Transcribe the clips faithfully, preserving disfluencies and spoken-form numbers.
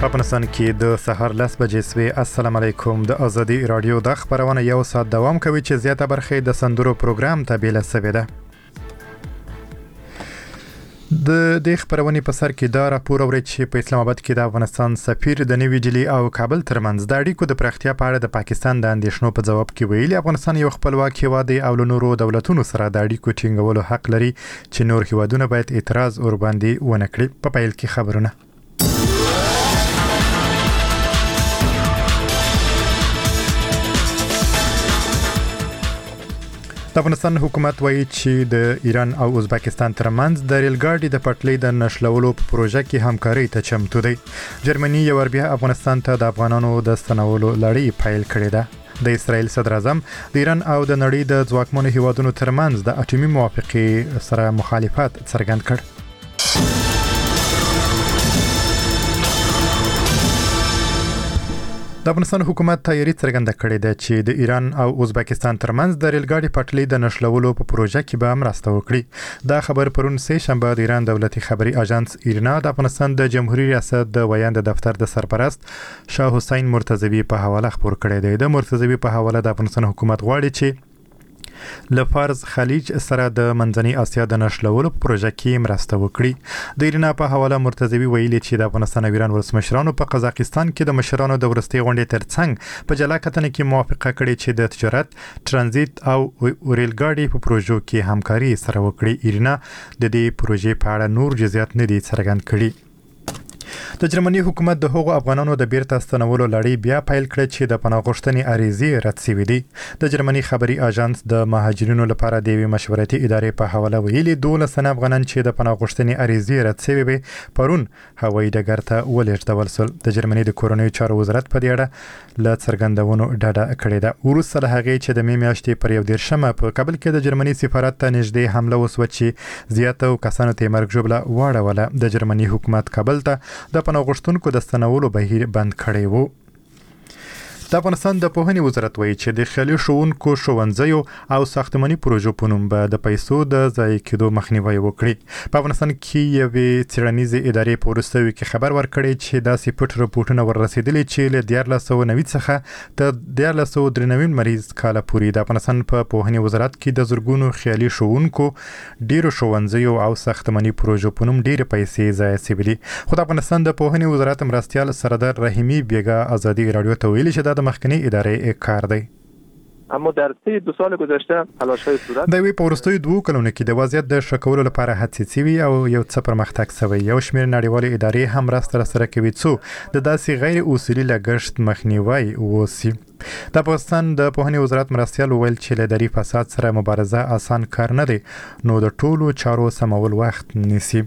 په افغانستان کې د سهار لس بجې سوي. السلام علیکم. د ازادي رادیو د خبرونه یو ساعت دوام کوي چې زیاته برخه د سندرو پروګرام ته بیل سوي ده. د دې خبرونې په سر کې دا راپور اوري چې په اسلام آباد کې د افغانستان سفیر د نوي ډیلی او کابل ترمنځ د اړیکو د پراختیا په اړه د پاکستان د اندېښنو په جواب کې ویلي افغانستان یو خپلواک هیواد دی او له نورو دولتونو سره د اړیکو ټینګولو حق لري چې نور هیوادونه باید اعتراض ور باندې ونه کړي. په پیل کې خبرونه د افغانستان حکومت وایي چې د ایران او ازبکستان ترمنځ د ریل ګاډي د پټلۍ د نښلولو په پروژه کې همکاري ته چمتو دی. جرمني یو ور بیا افغانستان ته د افغانانو د ستنولو لړۍ پیل کړې ده. د اسرایل صدر اعظم د ایران او د نړۍ د ځواکمنو هیوادونو ترمنځ د اټومي موافقې سره مخالفت څرګند کړ. د افغانستان حکومت تیاری څرګنده کړې ده چې د ایران او ازبکستان ترمنځ د ریل ګاډي پټلۍ د نښلولو په پروژه کې به مرسته وکړي. دا خبر پرون سه شنبه د ایران دولتي خبري اژانس ایرنا د افغانستان د جمهوریت ریاست د ویاند دفتر د سرپرست شاه حسین مرتضوی په حواله خبر کړی دی. د مرتضوی په حواله د افغانستان حکومت غواړي چې له فارس خلیج سره د منځنۍ اسیا د نښلولو په پروژه کې مرسته وکړي. د ایرنا په حواله مرتضوی ویلي چې د افغانستان او ایران ولسمشرانو په قزاقستان کې د مشرانو د ورستي غونډې ترڅنګ په جلا کتنه کې موافقه کړې چې د تجارت، ترانزیت او ریل ګاډي په پروژو کې همکاري سره وکړي. ایرنا د دې پروژې په اړه نور جزئیات نه دي څرګند کړي. د جرمني حکومت د هغو افغانانو د بیرته ستنولو لړۍ بیا پیل کړې چې د پناه غوښتنې عریضې رد شوې دي. د جرمني خبري اژانس د مهاجرینو لپاره د یوې مشورتي ادارې په حواله ویلي دولس تنه افغانان چې د پناه غوښتنې عریضې رد شوې وي پرون هوایي ډګر ته ولېږدول شول. د جرمني د کورنیو چارو وزارت په دې اړه له څرګندونو ډډه کړې ده. وروسته له هغې چې د مې میاشتې پر یو دېرشمه په کابل کې د جرمني سفارت ته نږدې حمله وسوه چې زیاتو کسانو ته مرګ ژوبله واړوله. د جرمني حکومت کابل ته د پناه غوښتونکو د ستنولو بهیر بند کړی وو. د افغانستان د پوهنې وزارت وایي چې د خیالي ښوونکو ښوونځیو او ساختماني پروژو په نوم به د پیسو د ضایع کېدو مخنیوی وکړي. په افغانستان کې یوې څېړنیزې ادارې په وروستیو کې خبر ورکړی چې داسې پټ رپورټونه وررسېدلي چې له دیارلس سوه نوي څخه تر دیارلس سوه درې نوي مریض کاله پورې د افغانستان په پوهنې وزارت کې د زرګونو خیالي ښوونکو، ډېرو ښوونځیو او ساختماني پروژو په نوم ډېرې پیسې ضایع شوې دي. خو د افغانستان د پوهنې وزارت مرستیال سردار رحیمي بیګا ازادي رادیو ته ویلي چې دا د مخکنی ادارې کار دی. اما در طی دو سال گذشته تلاش‌های صورت د وی په وروستیو دوه کلونو کې د وضعیت د ښه کولو لپاره هڅې شوي او یو څه پرمختګ شوی. یو شمېر نړیوالې ادارې هم مرسته راسره کوي څو د داسې غیر اصولي لګښت مخنیوی وشي. د افغانستان د پوهنې وزارت مرستیال وویل چې له اداري فساد سره مبارزه آسان کار نه دی نو د ټولو چارو سمول وخت نیسي.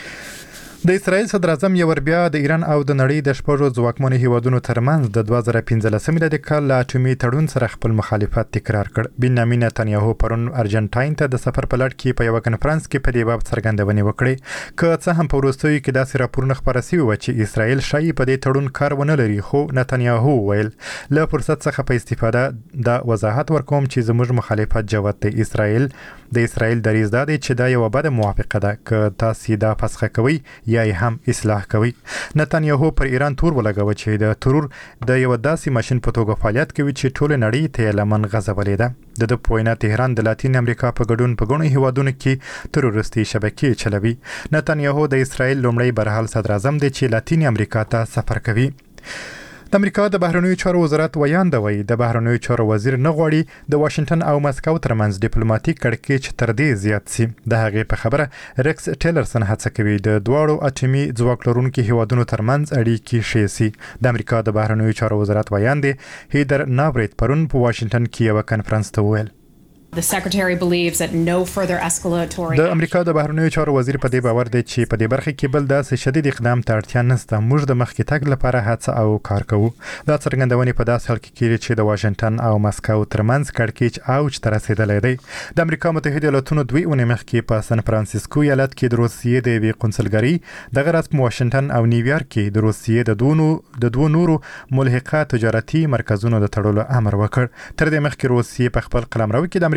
د اسرایل صدر اعظم یو ور بیا د ایران او د نړۍ د شپږو ځواکمنو هیوادونو ترمنځ د دوه زره پنځلسم میلادي کال له اټومي تړون سره خپل مخالفت تکرار کړ. بنیامین نتنیاهو پرون ارجنټاین ته د سفر په لړ کې په یو کنفرانس کې په دې باب څرګندونې وکړې. که څه هم په وروستیو کې داسې راپورونه خپاره شوي وو چې اسرایل شایي په دې تړون کار ونه لري، خو نتنیاهو ویل له فرصت څخه په استفاده د وضاحت ورکوم چې زموږ مخالفت جوت دی. اسرایل د اسرایل دریځ دا دی چې دا یو بده موافقه ده، که تاسو دا فسخه کوي یا هم اصلاح کوي. نتنیاهو پر ایران تور ولګاوه چې د ترور د یو داسې ماشين په توګه فعالیت کوي چې ټول نړۍ ته لمن غځولې ده. د د پوینه تهران د لاتین امریکا په ګډون په ګڼو هیوادونو کې تروریستي شبکې چلوي. نتنیاهو د اسرایل لومړی برحال صدر اعظم دی چې لاتین امریکا ته سفر کوي. د امریکا د بهرنیو چارو وزارت ویاند وایي د بهرنیو چارو وزیر نه غواړي د واشنگټن او مسکو ترمنځ ډیپلوماټیک کړکېچ تر دې زیات شي. د هغې په خبره ریکس ټیلرسن هڅه کوي د دواړو اټومي ځواک لرونکو هیوادونو ترمنځ اړیکې ښې شي. د امریکا د بهرنیو چارو وزارت ویاند هیدر ناورت پرون په واشنگټن کې یو کنفرانس ته وویل The secretary believes that no further escalatory د امریکا د بهرنیو چارو وزیر په دې باور دی چې په دې برخه کې بل داسې شدید اقدام ته اړتیا نشته. موږ د مخکې تګ لپاره هڅه او کار کوو. دا څرګندونې په داسې حال کې کېږي چې د واشنگټن او مسکو ترمنځ کړکېچ اوج ته رسېدلی دی. د امریکا متحده ایالاتونو دوی اونۍ مخکې په سان فرانسیسکو ایالت کې د روسیې د یوې قونسلګرۍ دغه راز په واشنگټن او نیویارک کې د روسیې د دوه د دوه نورو ملحقه تجارتي مرکزونو د تړلو امر وکړ. تر دې مخکې روسیې په خپل قلمرو کې د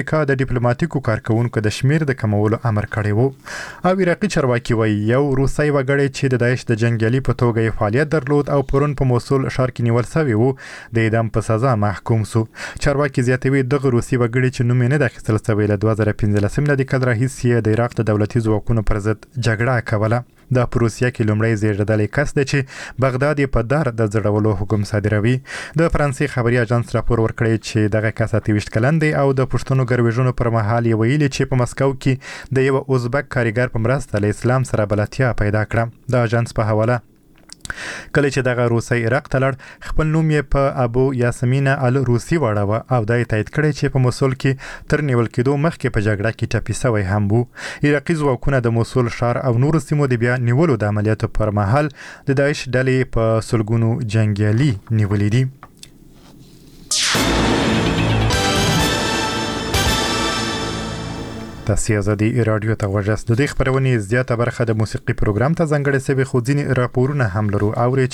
امریکا د ډیپلوماټیکو کارکونکو د شمیر د کمولو امر کړی وو. او عراقي چارواکي وایي یو روسي وګړی چې د داعش د جنگیالي په توګه فعالیت درلود او پرون په موصل ښار کې نیول شوی وو د اعدام په سزا محکوم شو. چارواکي زیاتوي دغه روسي وګړي چې نوم یې نه اخیستل شوی له دوه زره پنځلسم نه د کال راهیسې د عراق د دولتي ځواکونو پر ضد جګړه کوله. د پروسیا کې لومړی زیږیدلی کس دی چې بغداد یې په دار د زړولو حکم صادروي. د فرانسې خبري اژانس راپور ورکړی چې دغه کس اته ویشت کلن دی او د پښتنو ګرویژنو پر مهال یې ویلي چې په مسکو کې د یو ازبک کاریګر په مرسته له اسلام سره بلدتیا پیدا کړه. د اژانس په حواله کله چې دغه روسي عراق ته لړ خپل نوم یې په ابو یاسمینه ال روسي واړاوه او دا یې تایید کړی چې په موصل کې تر نیول کېدو مخکې په جګړه کې ټپي شوی هم وو. عراقي ځواکونه د موصل ښار او نورو سیمو د بیا نیولو د عملیاتو پر مهال د داعش ډلې په سلګونو جنګیالي نیولې دي. تاسو ازادي رادیو ته غوښتل د دې خبرونې زیاته برخه د موسیقي پروګرام ته ځانګړې سوي خو ځینې راپورونه هم لرو. اوري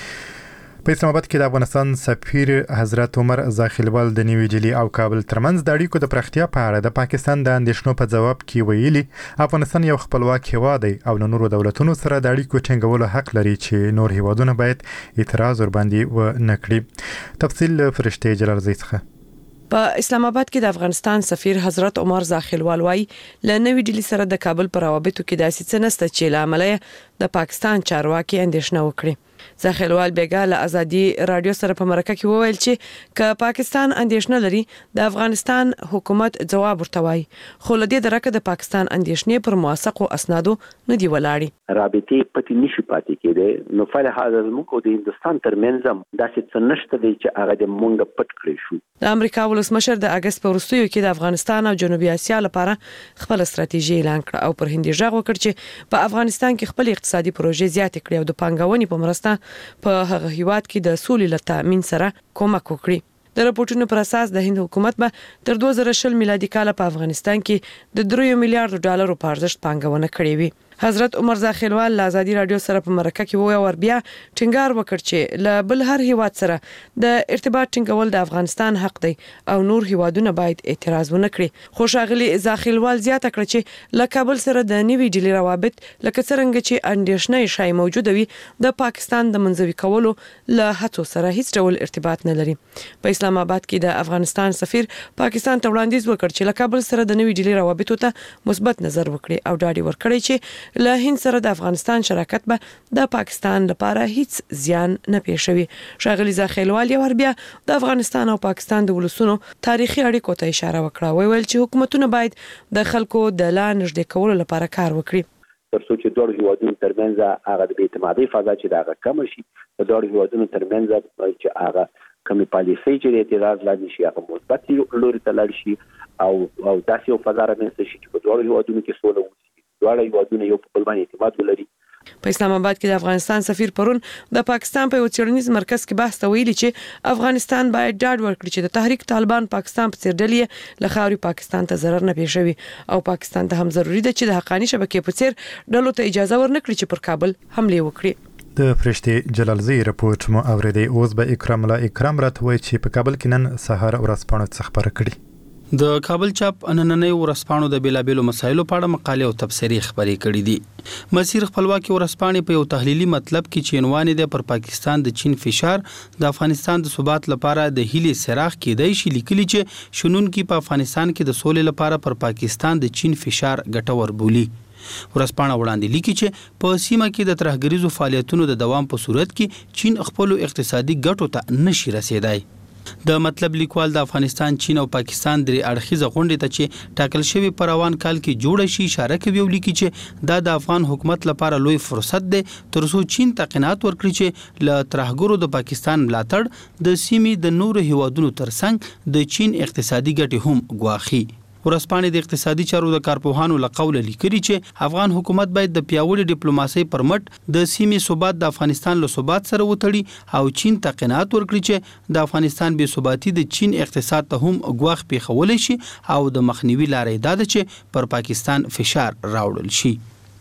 چې په اسلام آباد کې د افغانستان سفیر حضرت عمر زاخیلوال د نیوی ډیلی او کابل ترمنځ د اړیکو د پراختیا په اړه د پاکستان د اندېښنو په جواب کې ویلي افغانستان یو خپلواک هیواد دی او له نورو دولتونو سره د اړیکو ټینګولو حق لري چې نور هیوادونه باید اعتراض ور باندې و نه کړي. تفصیل فرشته جلال زی څخه. په اسلام آباد کې د افغانستان سفیر حضرت عمر زاخیلوال وايي له نوې ډیلی سره د کابل پر روابطو کې داسې څه نشته چې له امله د پاکستان چارواکي اندېښنه وکړي. زاخیلوال بیګا له ازادي رادیو سره په مرکه کې وویل چې ک پاکستان اندېښنه لري د افغانستان حکومت جواب ورته وایي خو له دې درکه د پاکستان اندېښنې پر موثقو اسنادو نه دی ولاړې. رابطې پټې نشي پاتې کېدې نو فعلا حاضر موږ د هندستان ترمنځ داسې څه نشته دی چې هغه د مونږ پټ کړی شو. د امریکا ولسمشر د اگست په وروستیو کې د افغانستان او جنوبي اسیا لپاره خپل ستراتیژي اعلان کړ او پر هندي ژغ وکړ چې په افغانستان کې خپل اقتصادي پروژې زیات کړي او د پانګونې په مرسته په هغه هیواد کې د سولې لته تامین سره کومک وکړي. د راپورټونو پر اساس د هند حکومت به تر دوه زره شل میلادي کال په افغانستان کې د درې میلیارډ ډالرو په ارزښت پانګونه کړې وي. حضرت عمر زاخیلوال له ازادي رادیو سره په مرکه کې وویل ور بیا ټینګار وکړ چې له بل هر هیواد سره د ارتباط ټینګول د افغانستان حق دی او نور هیوادونه باید اعتراض ونه کړي. خو ښاغلي زاخیلوال زیاته کړ چې له کابل سره د نیوی ډیلی روابط لکه څنګه چې اندېښنې شای موجوده وي د پاکستان د منځوي کولو له هڅو سره هیڅ ډول ارتباط نه لري. په اسلام آباد کې د افغانستان سفیر پاکستان ته وړاندیز وکړ چې له کابل سره د نیوی ډیلی روابطو ته مثبت نظر وکړي او ډاډ ورکړي چې له هند سره د افغانستان شراکت به د پاکستان لپاره هیڅ زیان نه پیښوي. ښاغلي زاخیلوال یو بیا د افغانستان او پاکستان د ولسونو تاریخي اړیکو ته اشاره وکړه. ویل چې حکومتونه باید د خلکو د لا نږدې کولو لپاره کار وکړي. تر څو چې دوه هیوادونو ترمنځ هغه د اعتمادي فضا چې دا کم شي په دوه هیوادونو ترمنځ چې هغه کمی پالیسي چې اعتراض لاندې شي هغه مثبت لوري ته لاړ شي او او داسې یو فضا رامنځته شي چې په دوه هیوادونو کې سوله وشي دواړه هیوادونه یو په بل باندې اعتماد ولري. په اسلام آباد کې د افغانستان سفیر پرون د پاکستان په یو څېړنیز مرکز کې بحث ویلي چې افغانستان باید ډاډ ورکړي چې د تحریک طالبان پاکستان په څیر ډلې له خاوري پاکستان ته ضرر نه پیښوي او پاکستان ته هم ضروری ده چې د حقاني شبکې په څیر ډلو ته اجازه ورنکړي چې پر کابل حمله وکړي. د فرشته جلالزی رپورټ مو اوریدي. اوس به اکرام الله اکرام راتوي چې په کابل کې نن سهار ورځپاڼه څخه خبره کړي. د کابل چاپ نننۍ ورځپاڼو د بیلابېلو مسایلو په اړه مقالې او تبصرې خبرې کړې دي. مسیر خپلواکي ورځپاڼې په یو تحلیلي مطلب کې چې عنوان دی پر پاکستان د چین فشار د افغانستان د ثبات لپاره د هیلې سراغ کېدای شي لیکلي چې شنونکي په افغانستان کې د سولې لپاره پر پاکستان د چین فشار ګټور بولي. ورځپاڼه وړاندې لیکي چې په سیمه کې د ترهګریزو فعالیتونو د دوام په صورت کې چین خپل اقتصادي ګټو ته نشي رسیدای. د مطلب لیکوال د افغانستان چین او پاکستان درې اړخیزه غونډه ته چې ټاکل شوی په روان کال کې جوړ شي اشاره کوي او لیکي چې دا د افغان حکومت لپاره لوی فرصت دی ترڅو چین ته قناعت ورکړي چې له ترهګرو د پاکستان ملاتړ د سیمې د نورو هیوادونو ترڅنګ د چین اقتصادي ګټې هم ګواخي. ورځپاڼې د اقتصادي چارو د کارپوهانو له قوله لیکلي چې افغان حکومت باید د پیاوړي ډیپلوماسۍ پر مټ د سیمې ثبات د افغانستان له ثبات سره وتړي او چین ته قناعت ورکړي چې د افغانستان بې ثباتي د چین اقتصاد ته هم ګواښ پیښولی شي او د مخنیوي لارې دا ده چې پر پاکستان فشار راوړل شي.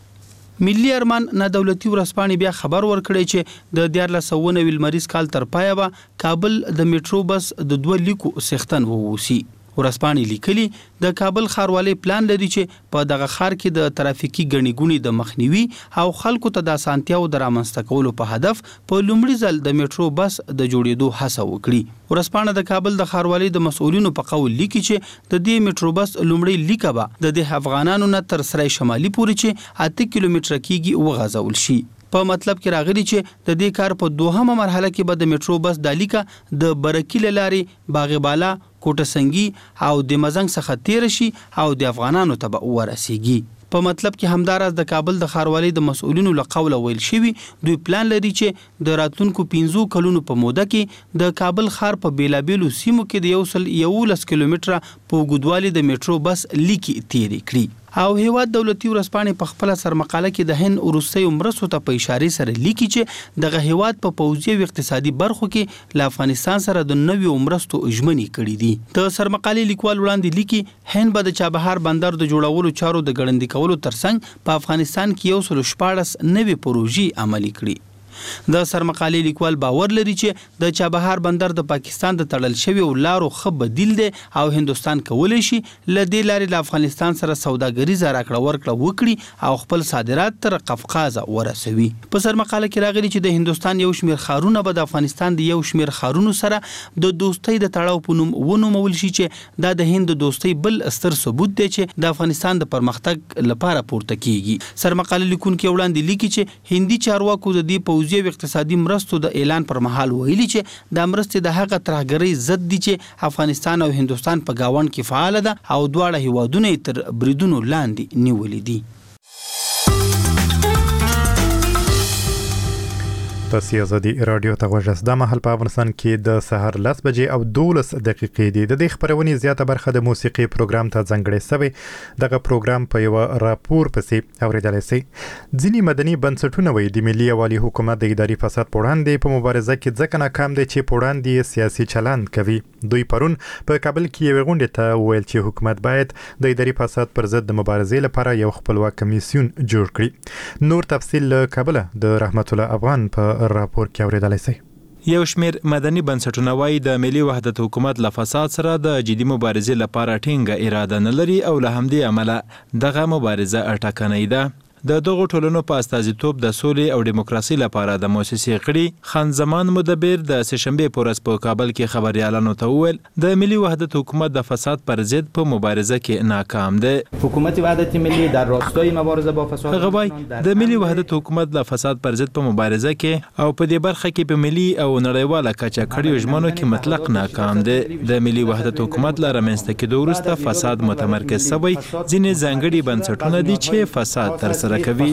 ملي ارمان نه دولتي ورځپاڼې بیا خبر ورکړی چې د دیارلس سوه نوي لمریز کال تر پایه به کابل د میټرو بس د دوه لیکو څښتن ووسی. ورسپانې لیکلي د کابل ښاروالۍ پلان لري چې په دغه ښار کې د ترافیکي ګڼې ګوڼې د مخنیوي او خلکو ته د اسانتیاو د رامنځته کولو په هدف په لومړي ځل د میټرو بس د جوړېدو هڅه وکړي. ورسپانه د کابل د ښاروالۍ د مسؤلینو په قول لیکي چې د دې میټرو بس لومړی لیکه به د دې افغانانو نه تر سرای شمالي پورې چې اته کیلومتره کېږي وغځول شي. په مطلب کې راغلي چې د دې کار په دوهمه مرحله کې به د میټرو بس د لیکه د برکیل لارې باغ بالا کوټه سنگي او د مزنګ څخه تیر شي او د افغانانو ته به ورسیږي. په مطلب کې همداراز د کابل د ښاروالۍ د مسؤلینو له قوله ویل شوی دوی پلان لري چې د راتلونکو پنځو کلونو په موده کې د کابل ښار په بیلابیلو سیمو کې د یو سل یولس کیلومتره په اوږدوالي د میټرو بس لیکي تیری کړي. او هیواد دولتي ورسپانې په خپل سرمقاله کې د هند وروستیو مرستو ته په اشاره سره لیکي چې دغه هیواد په پوځي او اقتصادي برخو کې له افغانستان سره د نویو مرستو ژمنې کړې دي. د سرمقالې لیکوال وړاندې لیکي هند به د چابهار بندر د جوړولو چارو د ګړندي کولو ترڅنګ په افغانستان کې یو سل شپاړس نوې پروژې عملي کړي. د سرمقالې لیکوال باور لري چې د چابهار بندر د پاکستان د تړل شوی لارو ښه بدیل دی او هندستان کولی شي له دې لارې له افغانستان سره سوداګریزه راکړه ورکړه وکړي او خپل صادرات تر قفقاز ورسوي. په سرمقاله کې راغلي چې د هندستان یو شمېر ښارونه به د افغانستان د یو شمېر ښارونو سره د دوستۍ د تړاو په نوم ونومول شي چې دا د هند د دوستۍ بل ستر ثبوت دی چې د افغانستان د پرمختګ لپاره پورته کیږي. سرمقاله لیکونکي وړاندې لیکي چې هندي چارواکو د دې پوځي او اقتصادي مرستو د اعلان پر مهال ویلي چې د مرستې د هغه ترهګرۍ ضد دي چې افغانستان او هندستان په گاوند کې فعال ده او دواړه هیوادونه تر بریدونو لاندې نیولې دي. تاسو ازادي رادیو ته غوښتل د مهال په افغانستان کې د سحر لس بجې او دولس دقیقې دي. د دې خبرونې زیاته برخه د موسیقي پروګرام ته ځانګړې شوی. دغه پروګرام په یو راپور پسې اوریدلای شي. ځینې مدني بنسټونه وایي د ملي یووالي حکومت د اداري فساد په وړاندې په مبارزه کې ځکه ناکام دی چې په وړاندې سیاسي چلند کوي. دوی پرون په کابل کې یو غونډه ته ویل چې حکومت باید د اداري فساد پر ضد د مبارزې لپاره یو خپلواک کمیسیون جوړ کړي. نور تفصیل له کابل د رحمت الله افغان په راپور کې اوریدلای شي. یو شمیر مدني بنسټونه وایي د ملي وحدت حکومت له فساد سره د جدي مبارزې لپاره ټینګه اراده نه لري او له همدې امله دغه مبارزه اټکنۍ ده. د دغه ټولنو په استازیتوب د سولې او دیموکراسي لپاره د موسسې غړي خان زمان مدبر د سهشنبه پورس په کابل کې خبريالانو ته وویل د ملي وحدت حکومت د فساد پر ضد په مبارزه کې ناکام دی. حکومت وحدت ملی در راستای مبارزه با فساد هغه وایي د ملي وحدت حکومت د فساد پر ضد په مبارزه کې او په دې برخه کې په ملي او نړیواله کچه کړیو ژمنو کې مطلق ناکام دی. د ملي وحدت حکومت لپاره رامنځته کېدو وروسته فساد متمرکز شوی. ځینې ځانګړي بنسټونه دي چې فساد تر کوي.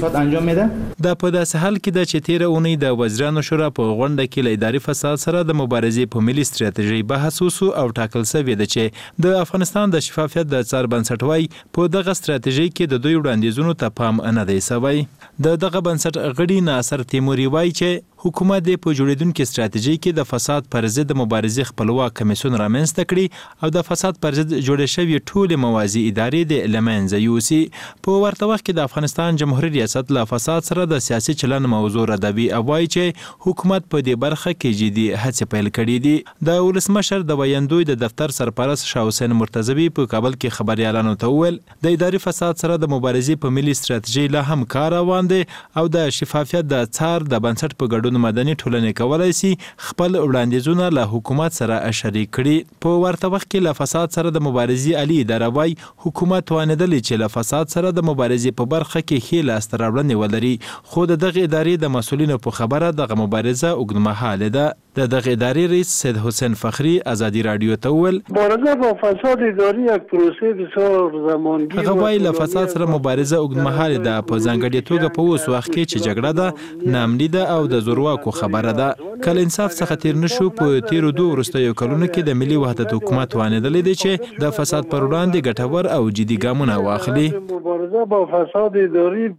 دا په داسې حال کې د چې تیره اونۍ د وزیرانو شورا په غونډه کې له اداري فساد سره د مبارزې په ملي ستراتیژي بحث وشو او ټاکل شوی دی چې د افغانستان د شفافیت د څار بنسټ وای په دغه ستراتیژي کې د دوی وړاندیزونو ته پام نه دی شوی. د دغه بنسټ غړي ناصر تیموري وایي چې حکومت د په جوړیدونکو ستراتیژي کې د فساد پر ضد مبارزې خپلواک کمیسیون رامنځته کړي او د فساد پر ضد جوړې شوی ټول موازی ادارې د لمنځه یوسي. په ورته وخت کې د افغانستان جمهوریت ریاست له فساد سره د سیاسي چلن موضوع ردوي او وایي چې حکومت په دې برخه کې جدي هڅې پیل کړې دي. د ولسمشر د ویاندوی د دفتر سرپرست شاه حسین مرتضوی په کابل کې خبريالانو ته وویل د اداري فساد سره د مبارزې په ملي ستراتیژي لا هم کار روان دی او د شفافیت د څار د بنسټ په ګډون مدني ټولنې کولای شي خپل وړاندیزونه له حکومت سره شریک کړي. په ورته وخت کې له فساد سره د مبارزې علي اداره وایي حکومت توانیدلی چې له فساد سره د مبارزې په برخه کې ښې لاسته راوړنې ولري خو د دغه ادارې د مسؤلینو په خبره دغه مبارزه اوږدمهاله ده. د دغه ادارې رئیس سید حسین فخری ازادي رادیو ته وویل مبارزه با فساد اداری یک پروسه بسیار زمانگیر هغه وایي له فساد سره مبارزه اوږدمهاله ده په ځانګړي توګه په اوس وخت کې چې جګړه ده ناامني ده او د زورواکو خبره ده. کله انصاف څخه تیر نشو په تیرو دوه وروستیو کلونو کې د ملي وحدت حکومت توانیدلی دی چې د فساد پر وړاندې ګټور او جدي ګامونه واخلي. مبارزه با فساد اداری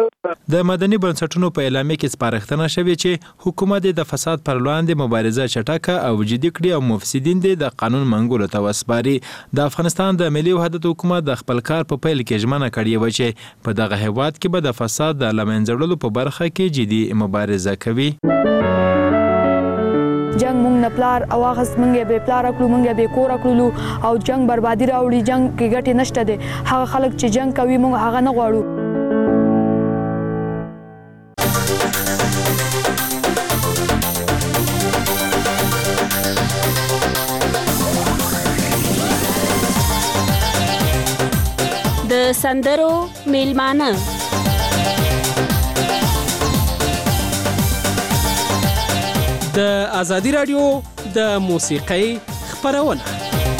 د مدني بنسټونو په اعلامیه کې سپارښتنه شوې چې حکومت د فساد پر وړاندې مبارزه چټکه او جدي کړي او مفسدین د قانون منګولو ته وسپاري. د افغانستان د ملي وحدت حکومت د خپل کار په پیل کې ژمنه کړې و چې په دغه هیواد کې به د فساد د له منځه وړلو په برخه کې جدي مبارزه کوي. جنگ جنگ مونږ نه پلار او هغه مونږ به پلار کړو مونږ به کور کړو او جنگ بربادي راوړي جنگ کې ګټه نشته ده هغه خلک چې جنگ کوي مونږ هغه نه غواړو د سندرو میلمانه د ازادي رادیو د موسیقۍ خبرونه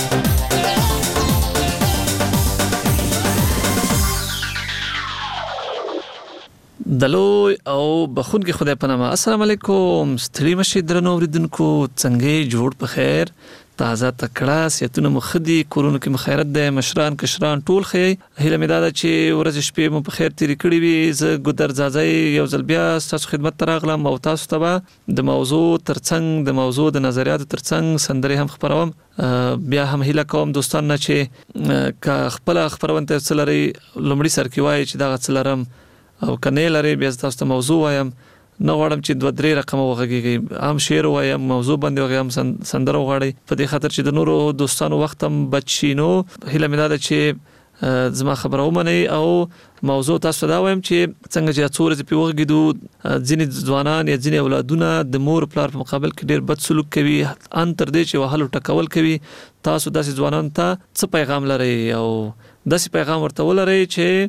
دلو او بخون کې خدای پنامه السلام علیکم ستړي مشه درنو اوریدونکو څنګه جوړ په خیر تازه تکړه سیتونه مخدي کورونو کې مخیرت ده مشران کشران ټول خي هله مداده چې ورځ شپې مو په خیر تیری کړی وي ز ګدر زازای یو ځل بیا تاسو خدمت تراغلم او تاسو ته د موضوع ترڅنګ د موضوع د نظریات ترڅنګ سندري هم خبروم بیا هم هله کوم دوستان نه چې کا خپل خبرونه تر لري لمړي سر کې وای چې دا غڅلرم او کنه لري بیا تاسو ته موضوع وایم نو غواړم چې دوه درې رقم وغږیږي هم شعر وایم موضوع باندې وایم سندره وغواړي په دې خاطر چې د نورو دوستانو وخت هم بچینو هله مداده چې زما خبره ومني او موضوع تاسو دا وایم چې څنګه چې څورې په وغږیدو ځینې ځوانان یا ځینې اولادونه د مور پلار په مقابل کې ډېر بد سلوک کوي ان تر دې چې وهلو ټکول کوي تاسو داسې ځوانان ته څه پیغام لري او داسې پیغام ورته ولري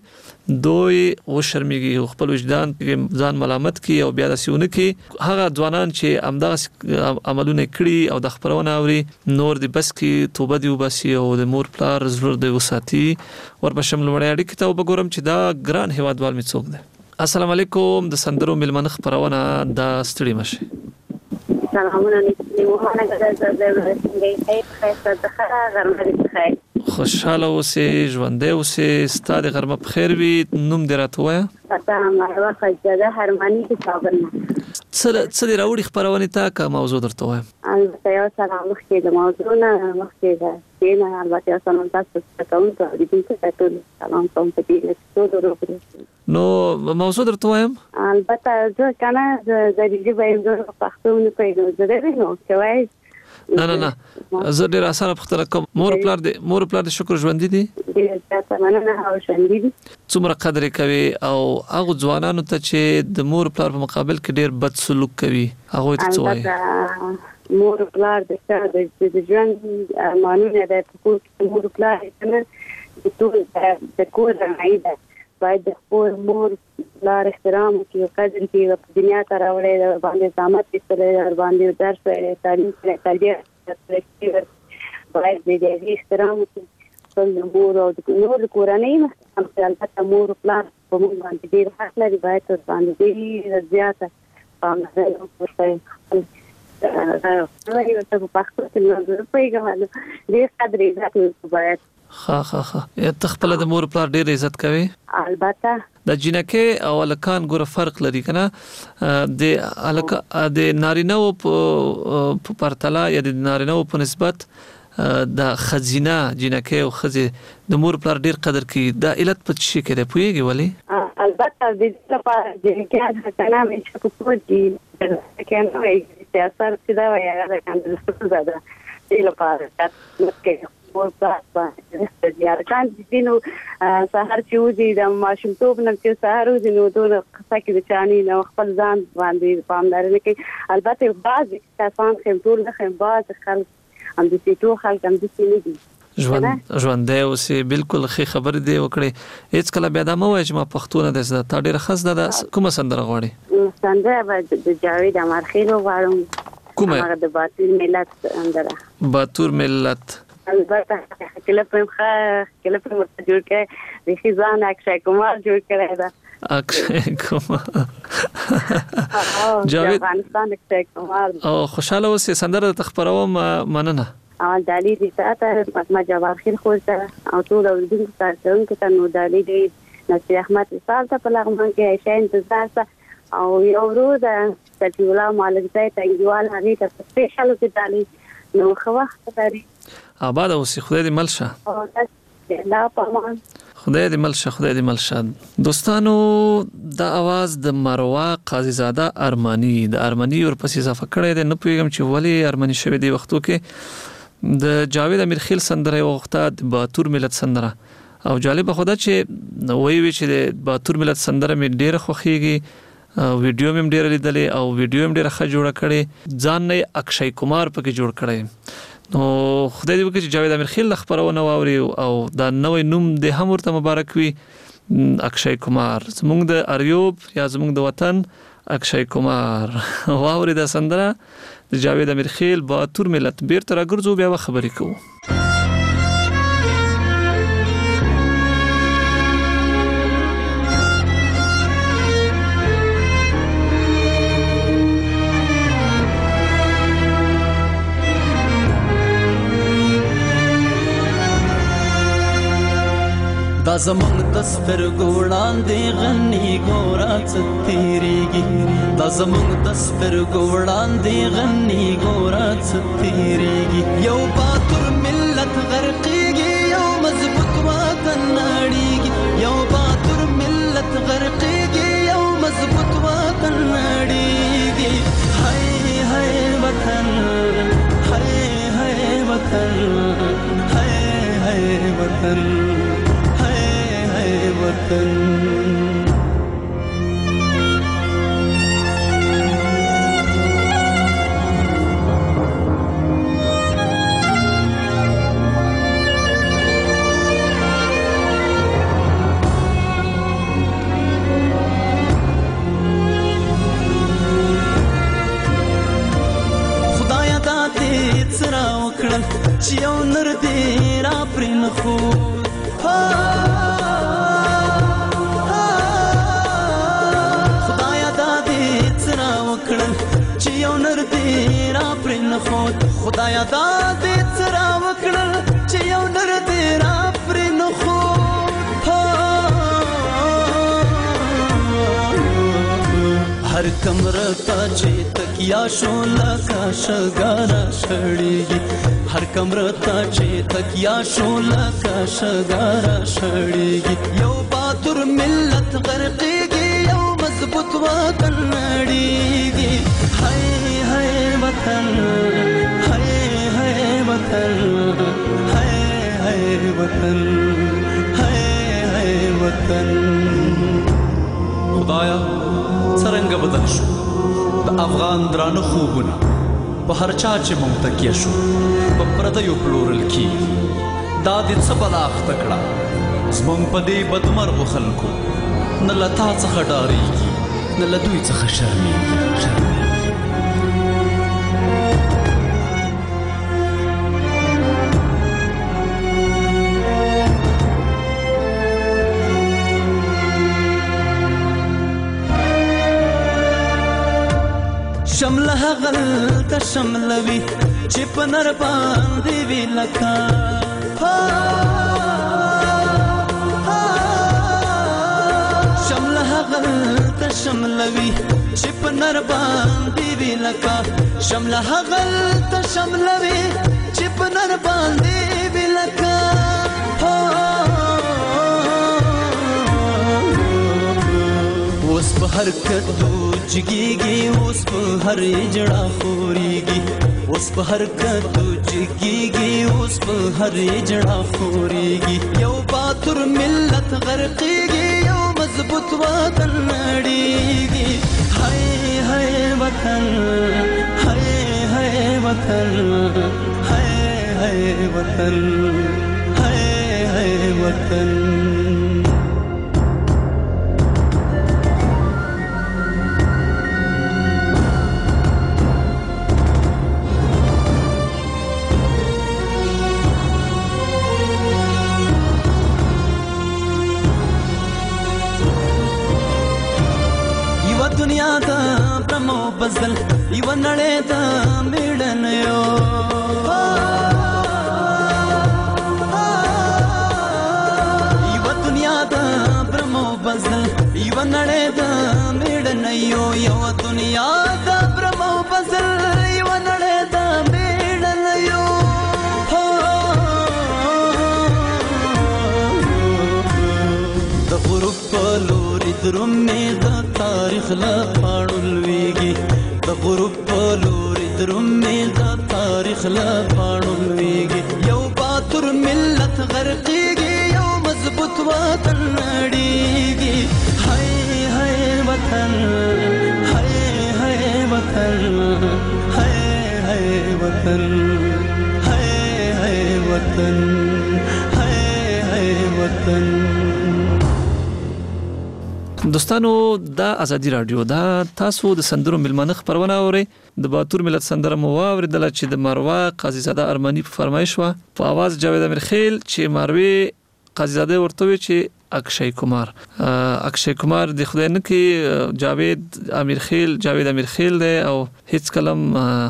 چې دوی و شرمېږي خپل وجدان کې ځان ملامت کوي او بیا داسونه کوي هغه ځوانان چې امدغه عملونه کړي او د خبرونه اوري نور دی بس کې توبه دی وباسي او د مور پلار زړه دی وساتي ورپسې ملوړې اړیکې ته وګورم چې دا ګران هیوادوال می څوک دی السلام علیکم د سندرو ملمنه خبرونه د ستړي مشه سلامونه نیمه نه غواړم د څنګه خیر د خره غرمه خیر خوشاله اوسې ژوندې اوسې ستاسو غرمه په خیر وي نوم دې راته وایه پتا ما واخه چې هرمانی کې صابرنه څه څه دې راوړي خبرونه تا کا موضوع درته وایم البته یو سلام مخکې د موضوع نه مخکې ده چې البته یو سلام تاسو ته کوم ته دې ته ټول سلام کوم ته دې ټول ورو نو موضوع درته وایم البته زه کنه د دې به د پښتون په اړه زه نو کوي نه نه نه زه ډیر اسانه پختنه کوم مور پلار دې مور پلار دې شکر ژوند دي ډیر ځکه مننه او ژوند دي څومره قدر کوي او هغه ځوانانو ته چې د مور پلار په مقابل کې ډیر بد سلوک کوي هغه ته څه وایي مور پلار د د ژوند مانونه د حقوق مور پلار کنه د ټول د کور نه باید د خپل مور پلار احترام کوي او قدر کوي په دنیا ته راوړي باندې زحمت وکړي باندې درس ویلي تعلیم کړي تعلیم باید د دې احترام کوي خپل مور او د نور کورنۍ هم البته مور پلار په موږ باندې ډیر حق لري باید باندې ډیر زیاته پاملرنه وکړي دا نو یو څه په پښتو کې نو په یوه ډیر قدر عزت باید ها ها ها ته خپل د مور پلار ډیر عزت کوي البته د جنکه او الکان ګوره فرق لري کنه د الک د نارینه او په پرتله یا د نارینه او په نسبت د خزینه جنکه او خزه د مور پلار ډیر قدر کوي د علت په شي کې دی پويږي ولی البته د دې لپاره جنکه کنه مې چې په پوجي کنه وایي چې اثر څه دا وایي دا کنه څه زده دې لپاره چې مور پلار د یارکان دینو سحر چې وځي د ماشومتوب نه چې سحر وځي نو دوه قصه کې چانی نو خپل ځان باندې پاملرنه کوي البته بعض کسان خپل ټول نه خپل بعض خلک هم د سیټو خلک هم د سیټو ژوند ژوند دی اوسې بالکل خې خبر دی وکړي هیڅ کله بیا د مو چې ما پښتون د زړه تا ډیره خاص ده کومه سندره غواړي سندره د جاوید امرخیل غواړم کومه د باتور ملت سندره باتور ملت البته کله په کله په مرته جوړ کړي د خزان اکشای کومار جوړ کړی دا اکشای کومار جاوید افغانستان اکشای کومار او خوشاله اوسې سندره تخبروم مننه او دالي دې ساته ما جواب خیر خو او ټول ورډینګ تاسو ته نو دالي دې نصیر احمد مثال ته په لغمان کې عائشہ انتظار او یو ورو د سټیولا مالک ځای ته یوال هغه ته سپیشل کې دالي نو خو وخت لري آباد اوسې خدای دې مل شه او تاسو لا پامان خدای دې ملشه خدای دې ملشه. دوستانو دا आवाज د مروه قاضي زاده ارمانی د ارمانی ورپسې اضافه کړی دی. نه پوهیږم چې ولې ارمانی شوی دی وختو کې. د جاوید امیرخیل سندره وخته د باتور ملت سندره او جالب خدا چې وی وی چې د باتور ملت سندره مې ډیره خوښیږي. ویډیو مې ډیره لیدلې او ویډیو مې ډیره ښه جوړه کړې. ځان نه اکشای کمار پکې جوړ کړی. نو خدای دې وکړي چې جاوید امیرخیل خبرونه واوري او دا نوې نوم د هم ورته مبارک وي. اکشای کمار زموږ د اریوب یا زموږ د وطن اکشای کمار واوري دا سندره د جاوید امیرخیل باتور ملت. بیرته راګرځو بیا خبرې کوو. دا زمونږ د سترګو وړاندې غني ګوره څه تېرېږي. دا زمونږ د سترګو وړاندې غني ګوره څه تېرېږي. یو باتور ملت غرقېږي یو مضبوط وطن نړېږي. یو باتور ملت غرقېږي یو مضبوط وطن نړېږي. هی هی وطن هی هی وطن هی هی وطن وطن. خدایا دا دې څه راوکړل چې یو نر دې را پرې نه ښود. خدایا دا دې څه راوکړل چې یو نر دې را پرې نه ښود. هر کمره ته چې تکیا شو لکه شګاره شړېږي. هر کمره ته چې تکیا شو لکه شګاره شړېږي. یو باتور ملت غرقېږي یو مضبوط وطن نړېږي. هی هی وطن هی هی وطن هی هی وطن هی هی وطن. خدایا څرنګه بدل شو د افغان درانه خوبونه په هر چا چې مونږ تکیه شو په پردیو پلورل کېږي. دا دې څه بلا اخته کړه زمونږ په دې بدمرغو خلکو. نه له تا څخه ډارېږي نه له دوی څخه شرمېږي. شمله هغلته شملوي چې په نر باندې وي لکه. شمله هغلته شملوي چې په نر باندې وي لکه. شمله هغلته شملوي چې په نر باندې وي لکه. اوس په هر کدو جګېږي اوس په هر اجړه خورېږي. اوس په هر کدو جګېږي اوس په هر اجړه خورېږي. یو باتور ملت غرقېږي یو مضبوط وطن نړېږي. هی هی وطن هی هی وطن هی هی وطن هی هی وطن. دنیا دا برمو بزل یو نړۍ دا میړنیو. یو دنیا دا برمو بزل یو نړۍ دا میړنیو. یو دنیا دا برمو بزل یو نړۍ دا میړنیو. دروم می د تاریخ لا پاڼو لویږي د غروب په لوري دروم می د تاریخ لا پاڼو لویږي یو باتور ملت غرقېږي یو مضبوط وطن نړېږي هاي هاي وطن هاي هاي وطن هاي هاي وطن هاي هاي وطن هاي هاي وطن. دوستانو دا ازادي رادیو دا تاسو د سندرو ملمنه خبرونه اوري د باتور ملت سندره مو واوریدل چې د مروه قاضي زاده ارمانی په فرمایش وا په आवाज جاوید امیرخیل چې مروه قاضي زاده ورته وی چې اکشای کمار اکشای کمار د خدای نه کې جاوید امیرخیل جاوید امیرخیل دی او هیڅ کلم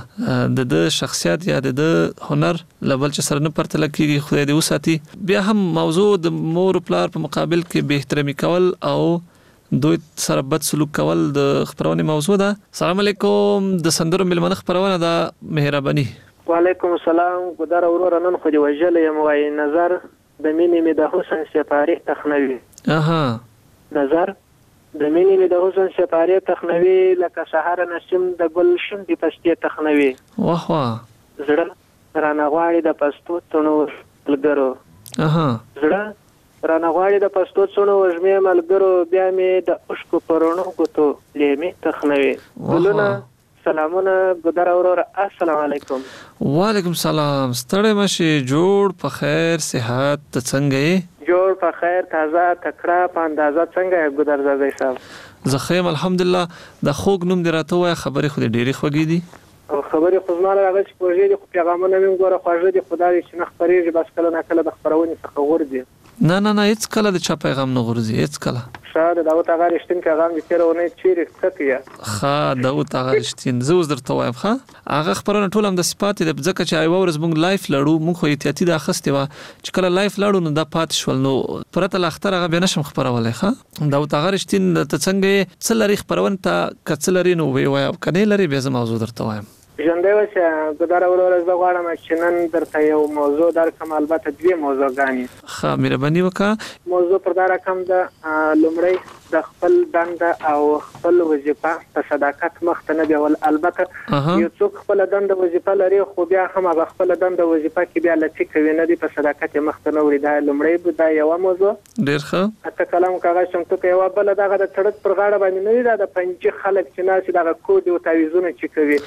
د د شخصیت یا د هنر لبل چې سره نه پرتل کیږي خدای دې وساتي. بیا هم موضوع د مور پلار په مقابل کې به احترامي کول او دوی سره بد سلوک کول د خبرونه موضوع ده. السلام علیکم د سندرو ملمنه خبرونه ده مهرباني. وعلیکم السلام ګدار اورور نن خو دی وجل یم وای نظر د مینې می د حسن سپاری تخنوي. اها نظر د مینې می د حسن سپاری تخنوي لکه سحر نسیم د گل شم دی پستې تخنوي. واه واه زړه رانه غواړي د پستو تونو لګرو. اها زړه رانه غواړي د پستو څونو وژمې ملګرو بیا مې د اشکو پرونو غوتو لیمې تخنوي. ګلونه سلامونه ګدار اورور السلام علیکم. وعلیکم السلام. ستړی مشي جوړ په خیر صحت څنګه یې؟ جوړ په خیر تازه تکړه په اندازه څنګه یې ګدار زاده صاحب؟ زخیم الحمدلله. د خوګ نوم دی راته وای خبرې خو ډېری خوږې دي او خبرې خو زما راغلی چې پروژې دي خو پیغامونه مې ګوره خواږه دي خدای چې نه خپرېږي بس کله نه کله د خپرونې څخه غورځي. نه نه نه هیڅ کله د چا پیغام نه غورځي هیڅ کله. ښه د داود اغا رښتین پیغام دې تېره اونۍ چیرې څه کړی؟ ښه داود اغا رښتین زه اوس درته وایم ښه هغه خبرونه ټول هم د صفات د ځکه چې یوه ورځ موږ لایف لړو موږ خو احتیاطي د اخیستې وه چې کله لایف لړو نو دا پاتې شول نو پرته له اختر هغه بیا نشم خپرولی ښه. داود اغا رښتین ته څنګه یې څه لري خپرونې ته که څه لري نو ویې وایه که نه لري بیا زه موضوع درته وایم. ژوندی اوسه ګدار اورور زه غواړم چې نن درته یو موضوع درکړم البته دوې موضوعګانې. ښه مهرباني وکړه. موضوع پر دا رقم ده لومړی د خپل دنده او خپل وظیفه په صداقت مخته نه بیول. البته یو څوک خپل دنده وظیفه لري خو بیا هم هغه خپل دنده وظیفه کې بیا لټي کوي نه دی په صداقت مخته نه وړي. دا لومړی دا یوه موضوع ډېر ښه. اته کلام کاغذ چمتو کوي یوه بله دغه د سړک پر غاړه باندې نه وي دا د پنجې خلک چې ناستي دغه کود او تعویضونه چې کوي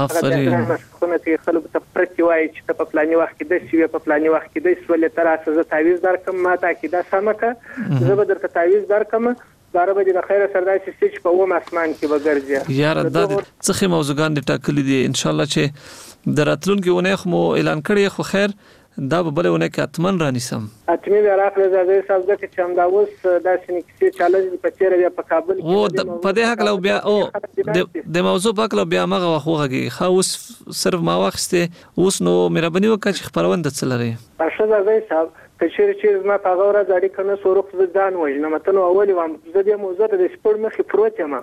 خونه کې خلکو ته پرتې وایي چې ته په فلاني وخت کې داسې وې په فلاني وخت کې داسې ولې ته راسه زه تعویض درکړم ما ته عقیده سمه کړه زه به درته تعویض درکړم باره به دې د خیره سره داسې سي چې په اووم اسمان کې به ګرځي. یاره دا د څه ښې موضوعګان دې ټاکلي دي انشاءالله چې د راتلونکي اونۍ خو مو اعلان کړی خو خیر دا به بلې اونۍ کې حتما رانیسم. حتمي بیا راکړه زاده صاحب ځکه چې همدا اوس داسې کیسې چالنج په تېره بیا په کابل کې و په دې هکله بیا او د موضوع په هکله بیا هماغه وخت وغږېږي ښه اوس صرف ما واخیستې اوس نو مهرباني وکړه چې خپرونه د څه لري؟ ښه زاده صاحب که چیرې چې زما په هغه ورځ اړیکه نه سو روغ زه ځان وژنم ته نو اولې وم زه دې موضوع ته د سپوړ مخې پروت یم.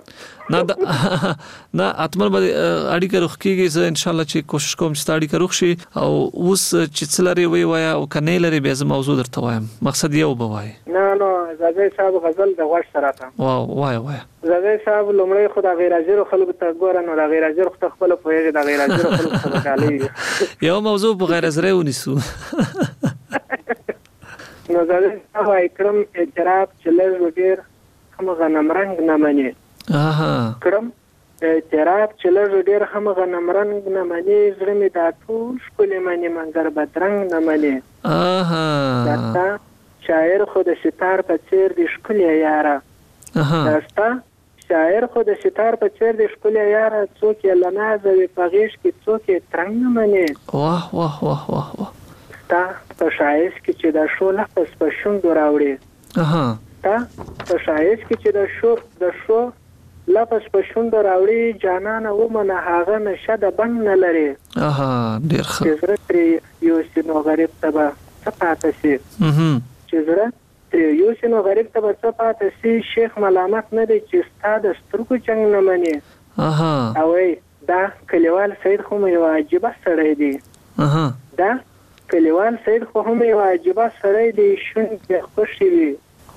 نه نه حتما به اړیکه روغ کېږي زه انشاءالله چې کوشش کوم چې ستا اړیکه روغ شي او اوس چې څه لري ویې وایه او که نه لري بیا زه موضوع درته وایم مقصد یو به وایي. نه نو زاده صاحب غزل د غوږ سره ته وایه وایه. زاده صاحب لومړی خو د غیر حاضرو خلکو ته ګوره نو د غیر حاضرو خو ته خپله پوهېږې د غیر حاضرو خلکو ته به کالیږي یو موضوع په غیر حاضرۍ ونیسو. نو زاده صاحب اکرم اعتراف چې لږ ډېر هم غنمرنګ نه مني. اکرم اعتراف چې لږ ډېر هم غنمرنګ نه مني زړه مې دا ټول ښکلې مني مګر بدرنګ نه مني. دا ستا شاعر خو د ستار په څېر دی ښکلې یاره دا ستا شاعر خو د ستار په څېر دی ښکلې یاره څوک یې له نازه وي په غېږ کې څوک یې ترنګ نه مني. واه واه واه واه واه تا په ښایست کې چې د شو لفظ په شونډو راوړي تا په ښایست کې چې د شو د شو لفظ په شونډو راوړي جانانه ومنه هغه نشه د بنګ نه لري. ډېر ښه. چې زړه ترې یوسي نو غریب ته به څه پاته سي چې زړه ترې یوسي نو غریب ته به څه پاته سي. شیخ ملامت نه دی چې ستا د سترګو جنګ نه مني. او ای دا کلیوال سید خو مې یو عجیبه سړی دی. دا کلیوال سید خو هم یو عجیبه سړی دی شونډې خوښې وي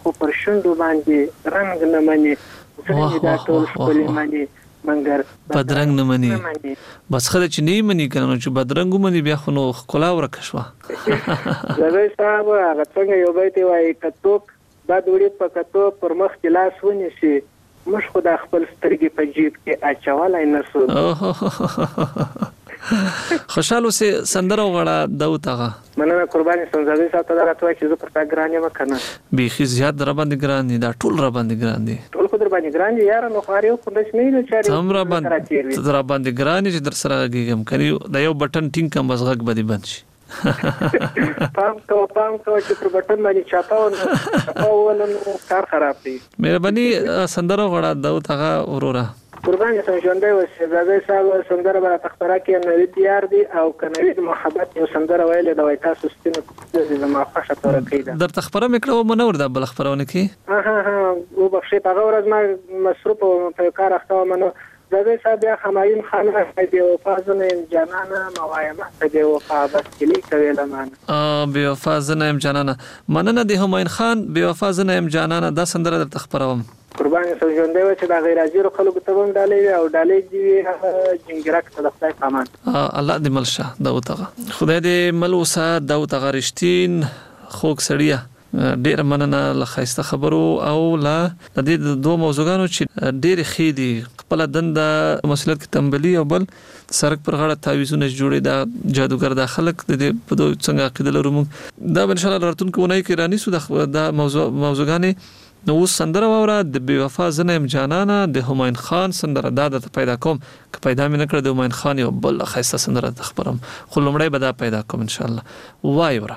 خو پر شونډو باندې رنگ نه مني زړه دا ټول ښکلي مني منګر بدرنګ نه مني بس خله چې نه مني کنه چې بدرنګ مني بیا خو نو خلا ورکه شو زوی صاحب هغه څنګه یو بیت وایي کتوک دا دوړي په کتو پر مخ کې لاس ونیسي مش خدا خپل سترګې په جیب کې اچولای نسو خوشاله سي سندره وغړه داوت هغه مننه قرباني سنځوي ساته دا راته چې زه پر تا ګرانه مکنه بيخي زیات در باندې ګران دي دا ټول را باندې ګران دي ټول خو در باندې ګران دي یار نو خاريو خو دښ نه نه چاري تم را باندې در باندې ګران دي در سره گیګم کوي دا یو بٹن ټینګ کم بس غږ بدی بند شي پام کو پام کو چې پر بٹن باندې چاپاو نو چاپاو ولنو کار خراب دي مهرباني سندره وغړه داوت هغه اورورا قربان سم ژوندۍ اوسې زاده صاحب سندره به تختره کې نوې تیار دي او کنوي محبت یو سندره ویلې د وای تاسو ستنه د ما خوښه تور کېده در تخبره مکړو منور د بل خبرونه کې ها ها او بخښي په ورځ ما مصروف په کار اخته منو زاده صاحب یا همایون خان دی او فازنه جانانه موایمه دی او بس کلی کوي لمانه ا بي وفازنه جانانه مننه د همایون خان بي وفازنه جانانه د سندره در تخبروم قربان سم ژوندۍ و چې دا غیر حاضر خلکو ته هم ډالې او ډالې دی جنګرک ته د خدای پامان الله دې ملشه داوتغه خدای دې ملوسه داوتغه رښتین خوک سړیا ډیر مننه لخصه خبرو او لا د دې دوه موضوعانو چې ډیر خېدي خپل دنده مسلط کې تنبلی او بل سرک پر غاړه تعویزونه جوړي دا جادوګر د خلک د په دوه څنګه عقیده لرو دا ان شاء الله راتونکو نه کې رانی سو د موضوع موضوعانه نو سندره وره د بی وفا زنه جانانه د همایون خان سندره دا د پیدا کوم که پیدا مې نکړه د همایون خان یو بل خاصه سندره تخبرم خو لمړی به دا پیدا کوم ان شاء الله وای وره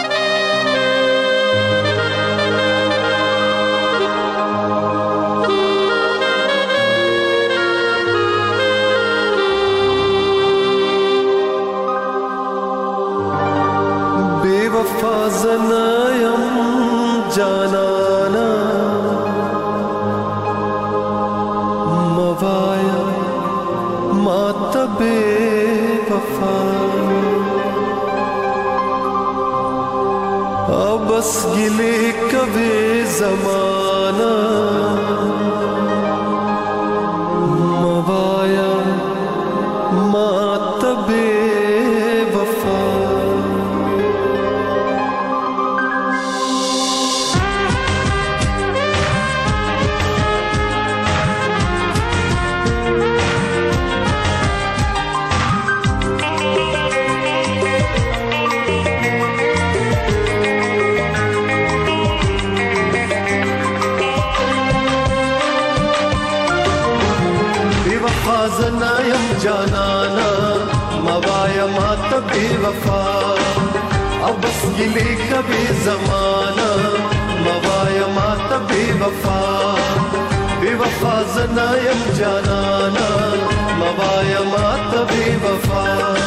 بی وفا زنه جانانا موایا مات بے وفا بس گلے کبھی زمانہ موایا مات بے وفا زنایم جانانا موایا مات بے وفا اب بس گلی کبھی زمانہ موایا مات بے وفا بے وفا زنایم جانانا موایا مات بے وفا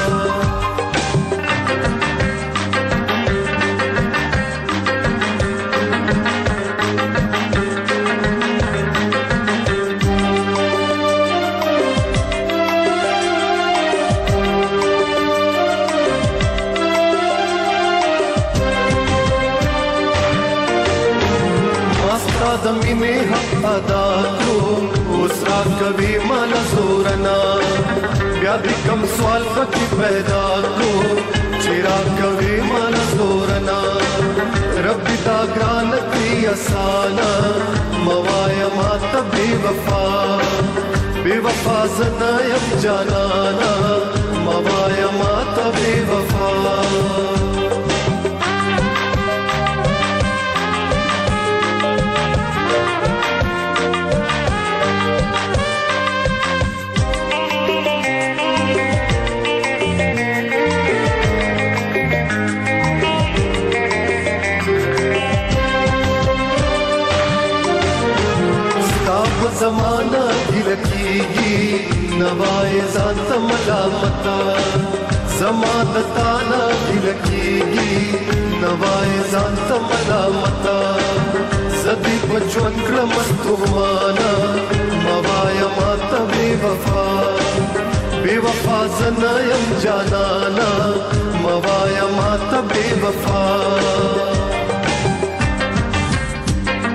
دمی میں حق ادا کو اسرا کبھی من زورنا بیادی کم سوال فکی پیدا کو چرا کبھی من زورنا ربی دا گرانتی اسانا موایا مات بے وفا بے وفا زنایم جانانا موایا مات بے وفا زمانہ گلکیگی نوائے ذات ملامتا زمانتانا گلکیگی نوائے ذات ملامتا زدی بچون کرمستوانا موایا ماتا بے وفا بے وفا زنایم جانانا موایا ماتا بے وفا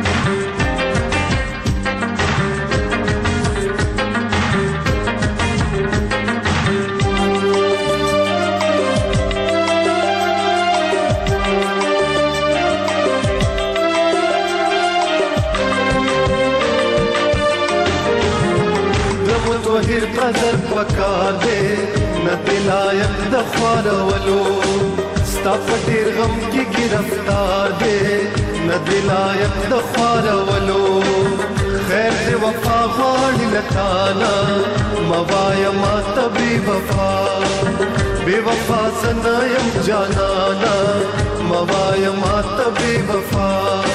بهیر قدر پکار دے نه دلایق د خوارولو ستا په ډیر غم کې گرفتار دے نه دلایق د خوارولو خیر دې وفا غواړي له تانا موایا ما ته بې وفا بې وفا زه یم جانانا موایا ما ته بې وفا.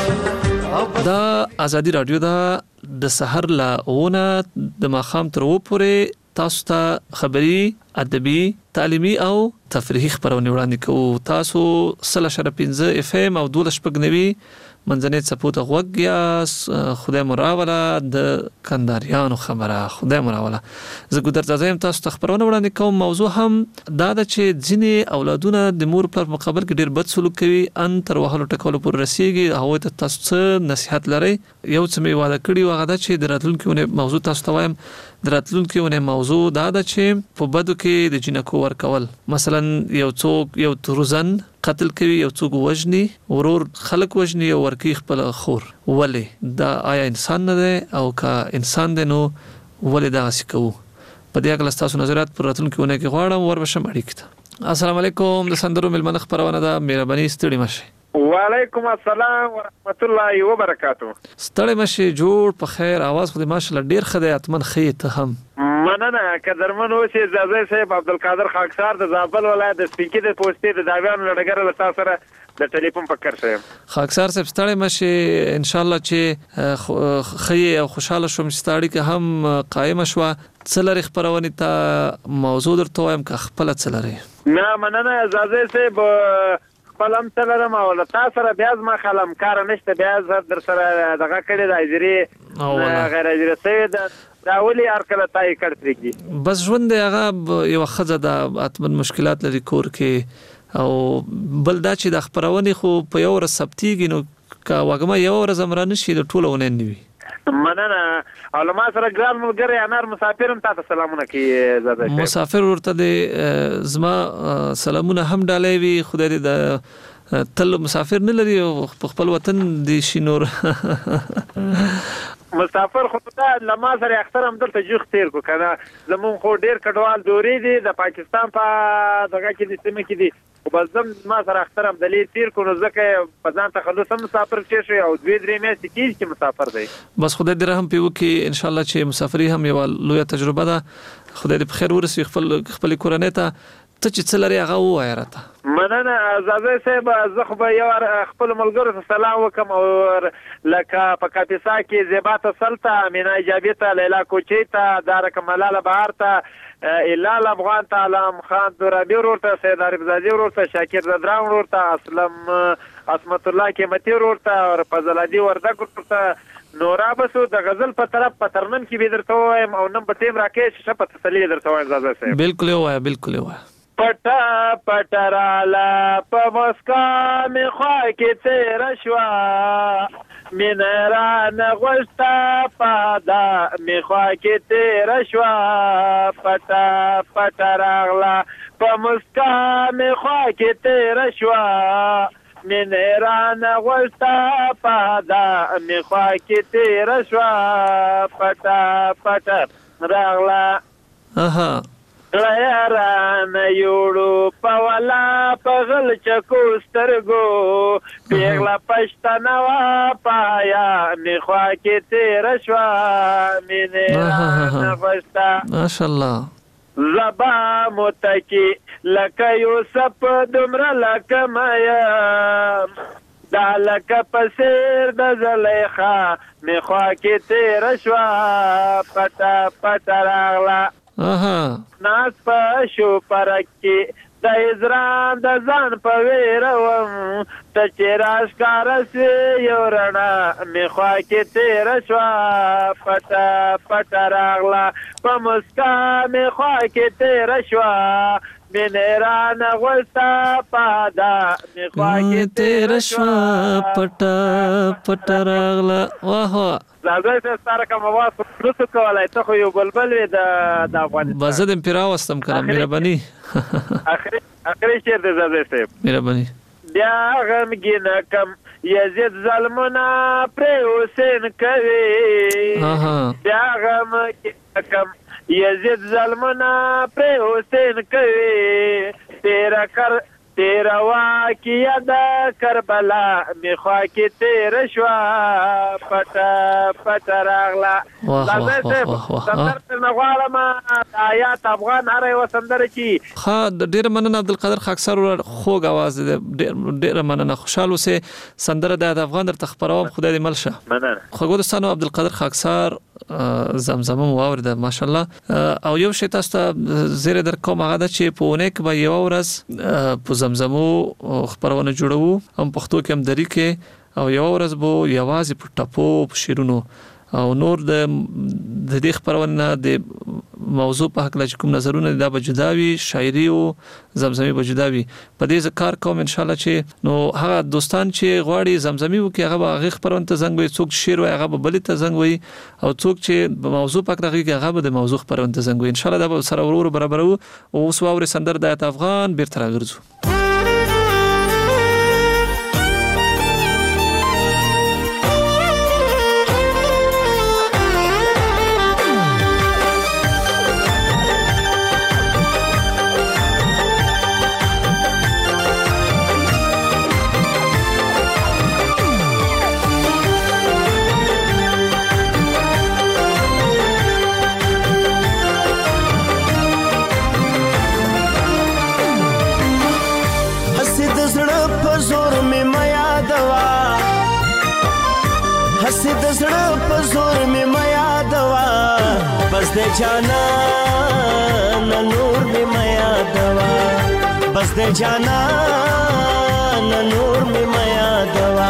دا ازادي رادیو دا د سحر لا اونه د ماخام تر و پورې تاسو ته خبري ادبي تعلیمي او تفریحي خبرونه وړاندې کوو. تاسو سل شر پنځه اف ام او دولس پګنوي منځنۍ چپوت غوګیا خدای مراوله د کنداریانو خبره خدای مراوله زه ګودر ځایم تاسو ته خبرونه وړاندې کوم. موضوع هم دا د چې ځینې اولادونه د مور په مقابل کې ډیر بد سلوک کوي ان تر وهلو ټکولو پر رسیږي. هغه ته تاسو څه نصيحت لرئ؟ یو څه می واده کړی و هغه دا چې د راتلونکو موضوع تاسو ته وایم. د راتلونکو موضوع دا ده چې په بدو کې د جنکو ورکول، مثلا یو څوک یو تروزن قتل کوي، یو څوک وژني، ورور خلک وژني او ورکی خپل خور، ولې دا آیا انسان نه دی؟ او که انسان دی نو ولې دا څه کوو؟ په دې اړه تاسو نظریات پر راتلونکو کې غواړم وربشم اړیکه. السلام علیکم، د سندرو ملمنه خبرونه ده، مهرباني ستړي مشه. وعلیکم السلام ورحمت الله وبرکاتو. ستړي مشه، جوړ په خیر، आवाज خو دې ماشاءالله ډیر خدای اتمن خې ته هم مننه. قدرمن اوسې زازي صاحب عبدالقادر خاکسار د زابل ولایت د سپینکي د پوسټې د داویانو لړګر له تاسو سره د ټلیفون فکر شم. خاکسار صاحب ستړي مشه، ان شاء الله چې خې او خوشاله شوم چې ستړي که هم قائم شوه. څلری خبرونه ته موضوع درته وایم که خپل څلری؟ نه مننه زازي صاحب، خپلم تلرم او له تاسو سره بیا ما خلم کار نشته، بیا در سره دغه کړی د اجری غیر اجری سوی د دا ولي ارکله تای کړتريږي. بس ژوند هغه یو خزه د اتمن مشکلات لري کور کې، او بل دا چې د خبرونه خو په یو ور سبتیږي نو کا وګما یو ور زمرانه شي د ټوله ونه نیوي. مننه. او لما سره ګران ملګری انار مسافرم تاسو سلامونه کوي. زاده مسافر ورته د زما سلامونه هم ډالې وي. خدای دې د تل مسافر نه لري او خپل وطن دې شینور مسافر خو ته لما سره اخترم دلته جوخ تیر کو کنه. زمون خو ډیر کډوال دوري دي د پاکستان په دغه کې د سیمه کې دي، او بس زم ما سره اخترم دلی تیر کو نو ځکه په ځان تخلص مسافر شي او دوی درې میاشتې کېږي چې مسافر دی. بس خدای دې رحم پیو کې ان شاء الله چې مسافري هم یو لوی تجربه ده. خدای دې په خیر ورسوي خپل خپل کورنۍ ته. ته چې څه لري هغه ووایه راته. مننه زازي صاحب، زه خو به یو خپل ملګرو ته سلام وکم، او لکه په کاپیسا کې زیبا ته سلطه، امینا ایجابي ته، لیلا کوچي ته، دارک ملاله بهار ته، الال افغان ته، علام خان درابي ورور ته، سید عارف زادي ورور ته، شاکر زدران ورور ته، اسلم عصمت الله قیمتي ورور ته، او فضل الله وردګ ورور ته، نورا بسو د غزل په طرف په ترنم کې به درته وایم، او نن په تیم راکې چې په تسلی درته وایم. زازي صاحب بالکل وایه، بالکل وایه. پټا پټرالا په مسکا می خوا کې تیر شوا، مینرا نغوستا پادا می خوا کې تیر شوا، پټا پټرالا په مسکا می خوا کې تیر شوا، مینرا نغوستا پادا می خوا کې تیر شوا، پټا پټرالا. اها غیران یوړو پولا پغل چکو سترګو، پیغلا پښتنه وا پایا میخوا کې تیر شوا، مینه نفستا ماشاءالله زبا متکی لکه یوسف دمر لکه مایا، دا لکه پسیر د زلیخا میخوا کې تیر شوا، پټا پټا راغلا. اها ناس په شو پرکی د ازران د ځان په ویروم، ته چې راشکار سي یو رڼا میخوا کې تیر شوا، پټا پټا راغلا په مسکا میخوا کې تیر شوا، مینرا نغوستا پادا میخوا کې تیر شوا، پټا پټا راغلا. واه واه زازي صاحب سره کوم आवाज پروسو کولای ته خو یو بلبل وي د د افغانستان. بزدم پیرا واستم کړم مهرباني. اخري اخري شعر د زازي صاحب مهرباني. بیا غم گینا کم یزید ظلمونه پرې حسین کوي بیا غم کم یزید ظلمونه پرې حسین کوي تیرا کر تیرا واقعه د کربلا میخوا کې تیر شوا پټه پټه راغله لازم سندر نه غواړم آیات افغان هر یو سندره چې ها ډیر مننه عبدالقادر خاکسار خوږ आवाज دې ډیر مننه خوشاله اوسه سندره د افغان در تخبروم خدای دې ملشه مننه خوږ دوستانو عبدالقادر خاکسار زمزمه واورده ماشاءالله او یو شی تاسو ته زیره در کوم هغه چې په ونه کې به یو ورځ په زمزمو خبرونه جوړو هم پښتو کې هم دري کې او یو ورځ به یوازې په ټپو په شیرونو او نور د د دې خبرونه د موضوع په حق لږ کوم نظرونه دا به جداوي شاعري او زمزمي به جداوي په دې کار کوم ان شاء الله چې نو هغه دوستان چې غواړي زمزمي وکي هغه هغه خبرونه ته زنګ وي څوک شعر وي هغه به بل ته زنګ وي او څوک چې په موضوع په حق هغه به د موضوع خبرونه ته زنګ وي ان شاء الله دا به سره ورور برابرو او اوس واوري سندر د افغان بیرته راګرځو दे जाना न नूर में माया दवा बस दे जाना न नूर में माया दवा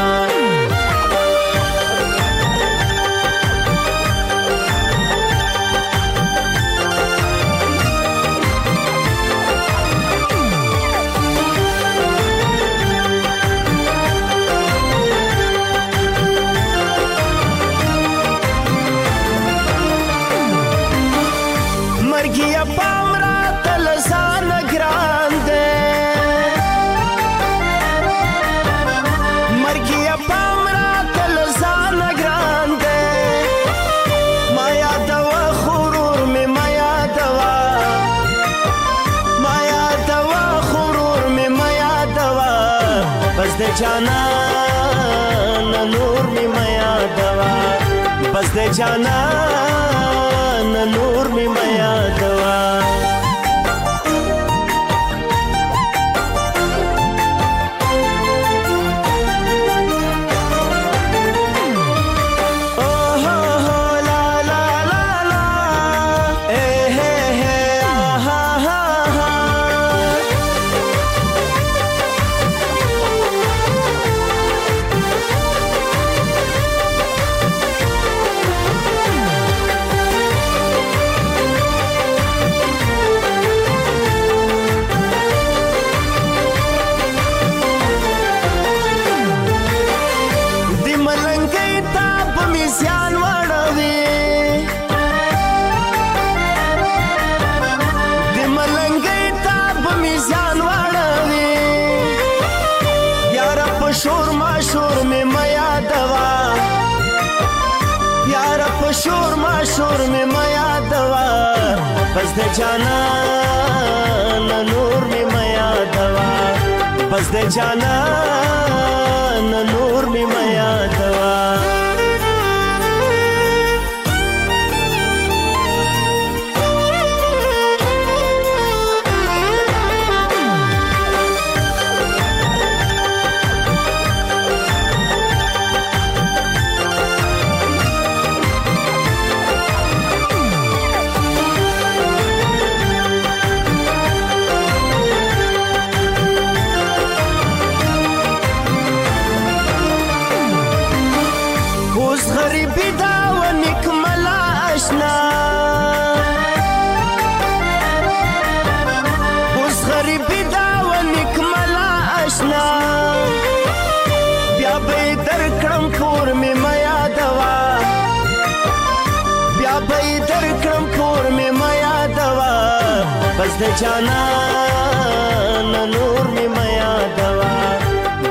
जाना न नूर में माया दवा बस दे जाना न नूर में माया दवा शोर माशोर में माया दवा बस दे जाना न नूर में माया दवा बस दे जाना न नूर में माया दवा बस दे जाना न नूर में माया दवा बस दे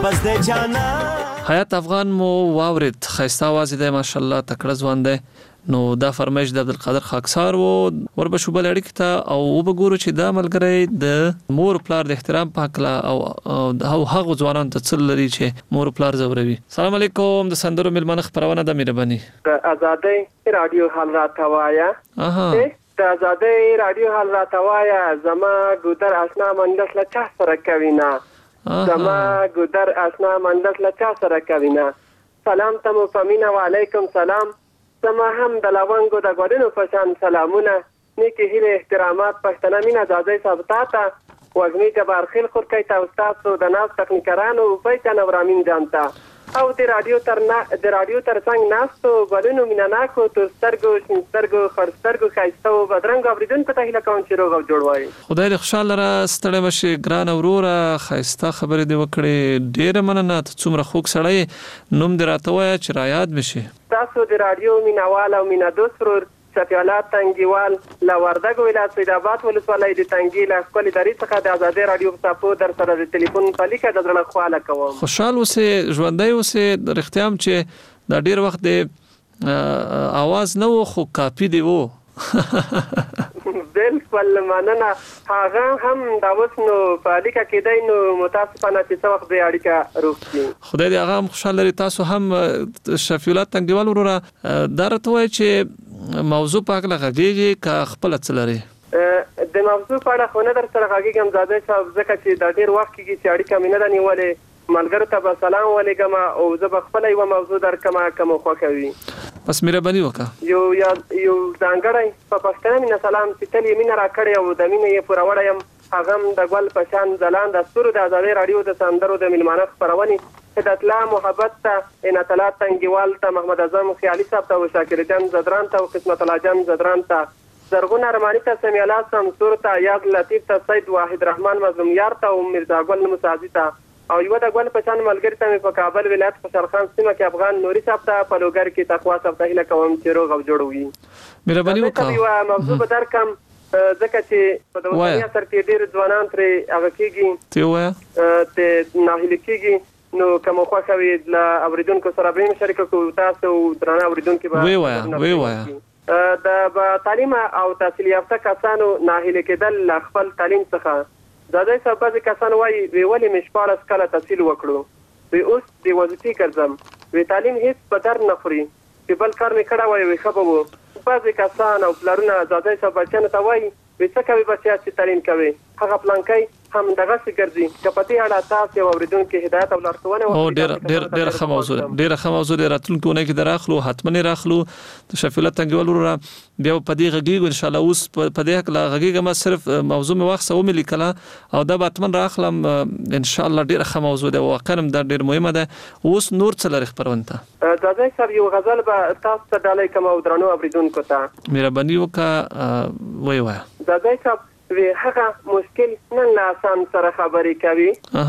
جانا حیات افغان مو واورید خیسته आवाज دی ماشاءالله تکړه ځوان دی نو دا فرمایش د عبدالقادر خاکسار وو وربه شوبل اړیکه ته او وګورو چې دا ملګری د مور پلار د احترام پاکلا او او هغه ځوانان ته څل لري چې مور پلار زوروي. السلام علیکم د سندرو ملمنه خبرونه د مهرباني آزادۍ رادیو حال راتوایا اها د آزادۍ رادیو حال راتوایا زما ګودر آشنا منډس له چا سره کوینا زما ګودر آشنا منډس له چا سره کوینا سلام تم فامینا وعلیکم سلام زما هم د لاونګو د ګورنو فشان سلامونه نیکی هیله احترامات پښتنه مینا آزادۍ ثابتاته وګنی جبار خیل خور کوي تاسو تاسو د ناس تکنیکرانو په چانه ورامین جانتا او د رادیو تر نه د رادیو تر څنګ ناستو ګورنو مینا ناکو تر سترګو سترګو خرسترګو خایستو بدرنګ اوریدون په تهیله کون چې روغ جوړ وای خدای دې خوشاله را ستړی مشي ګران وروره خایسته خبرې دی وکړي ډېر مننه ته څومره خوږ سړی نوم دې راته وایه چې را یاد مشي تاسو د رادیو مینوال او مینا دوست ورور شفیعالات تنگیوال له وردګ ولایت سید آباد ولسوالۍ د تنگي له خپل ادارې څخه د آزادۍ رادیو په صفو در سره د ټلیفون په لیکه د زړه خواله کوم خوشحال اوسې ژوندی اوسې رښتیا هم چې دا ډېر وخت د اواز نه و خو کاپي دی و بالکل مننه هغه هم دا اوس نو په لیکه کې دی نو متاسفانه چې څه وخت به اړیکه روکي خدای دې هغه هم خوشحال لري تاسو هم شفیعالات تنگیوال وروره دا راته وایي چې موضوع پاک لغږیږي که خپل څه لري د موضوع په اړه خو نه در سره غږیږم زاده صاحب ځکه چې دا ډېر وخت کېږي چې اړیکه مې نه ده نیولې ملګرو ته به سلام ولیږم او زه به خپله یوه موضوع درکړم که مو خوښه وي بس مهرباني وکړه یو یو ځانګړی په پښتنه مینه سلام چې تل یې مینه راکړې او د مینې یې پوره وړی یم هغه هم د ګل په شان ځلان د ستورو د آزادۍ راډیو د سندرو د میلمانه خپرونې هدایت الله محبت ته عنایت الله تنگیوال ته محمد اعظم خیالي صاحب ته او شاکر جان زدران ته او قسمت الله جان زدران ته زرغون ارماني ته سمیع الله شمسور ته یاد لطیف ته سید واحد رحمان مظلوم یار ته او مرزا ګل مساعدي ته او یو د ګل په شان ملګری ته مې په کابل ولایت خوشحال خان سیمه کې افغان نوري صاحب ته په لوګر کې تقوا صاحب ته هیله کوم چې روغ او جوړ وي مهرباني وکړه یو موضوع به درکم ځکه چې په دغه اثر کې ډېر ځوانان ترې هغه کېږي ته وایه ته ناهیلي کېږي نو کوم خوښه وي له اوریدونکو سره به شریک کو تاسو درنه اوریدونکو به وی وایه وی وایه د تعلیم او تحصیل یافته کسانو ناهیلي کېدل له خپل تعلیم څخه زاده صاحب بعضې کسان وایي وی ولې مې شپاړس کاله تحصیل وکړو وی اوس د وظیفې ګرځم وی تعلیم هېڅ په در نه خوري چې بل کار مې کړی وای وی ښه به و بعضې کسان او پلارونه زاده صاحب بچیانو ته وایي وی څه کوي بچیا چې تعلیم کوي هغه پلانکی هم دغسې ګرځي که په دې اړه تاسو یو اورېدونکي هدایت او لارښوونه او ډېر ډېر ډېره ښه موضوع ده ډېره ښه موضوع ده راتلونکي اونۍ کې در اخلو حتما یې راخلو د شفیعالات تنگیوال وروره بیا په دې غږیږو انشاءالله اوس په دې هکله غږیږم صرف موضوع مې واخیسته ومې لیکله او دا به حتما راخلم انشاءالله ډېره ښه موضوع ده واقعا هم دا ډېر مهمه ده اوس نور څه لري خپرونه ته داځی صاحب یو غزل به تاسو ته ډالۍ کوم او درنو اورېدونکو ته مهرباني وکړه وی وایه داځی صاحب وی هغه مشکل نن له آسان سره خبرې کوي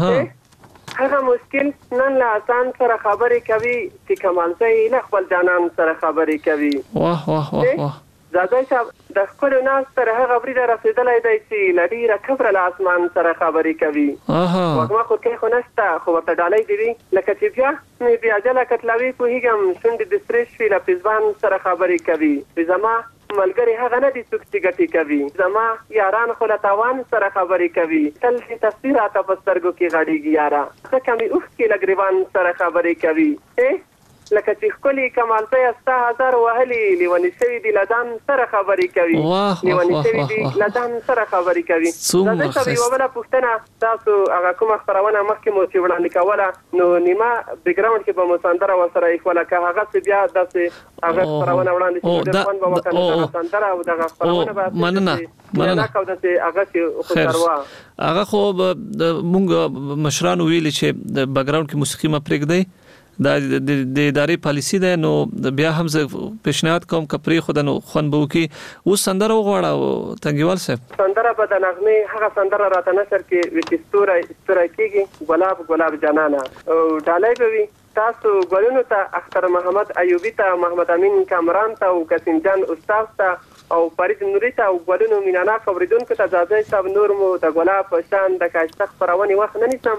هغه مشکل نن له آسان سره خبرې کوي چې کمالزی له خپل جانان سره خبرې کوي واه واه واه واه زاده صاحب د خپلو ناس تر هغه بریده رسېدلی دی چې له ډېره کبره له اسمان سره خبرې کوي وږمه خودکۍ خو نشته خو ورته ډالۍ دې وي لکه چې بیا مې بیا جله کتلوي پوهېږم شونډې د سرې شوي له پېزبان سره خبرې کوي زما ملګری هغه نه دي څوک چې ګټې کوي زما یاران خو له تاوان سره خبرې کوي تل دې تصویر راته په سترګو کې غړېږي یاره ځکه مې اوښکې له ګریوان سره خبرې کوي لکه چې ښکلي کمالزی ستا هزار وهلي لیونې شوي دي له ځان سره خبرې کوي لیونې شوي دي له ځان سره خبرې کوي زاده صاحب یوه بله پوښتنه تاسو هغه کومه خپرونه مخکې مو چې وړاندې کوله نو نیمه بیکګراونډ کې به مو سندره ورسره ایښوله که هغسې بیا داسې هغه خپرونه وړاندې شي ډېر خوند به وکړي دغه سندره او دغه خپرونه به مننه مننه او داسې هغسې خو سروا هغه خو مونږ مشرانو ویلي چې د بیکګراونډ کې موسیقي مه پرېږدئ دا د ادارې پالیسي ده نو بیا هم زه پیشنهاد کوم که پرېښوده نو خوند به وکړي اوس سندره وغواړه تنگیوال صاحب سندره به د نغمې هغه سندره راته نشر کې وي چې ستوری ستوری کېږي ګلاب ګلاب جانانه او ډالۍ به وي تاسو ګلونو ته اختر محمد ایوبي ته محمد امین کامران ته او قسیم جان استاد ته او فرید نوري ته او ګلونو میناناک اورېدونکو ته ځاځی صاحب نور مو د ګلاب په شان د ښایسته خپرونې وخت نه نیسم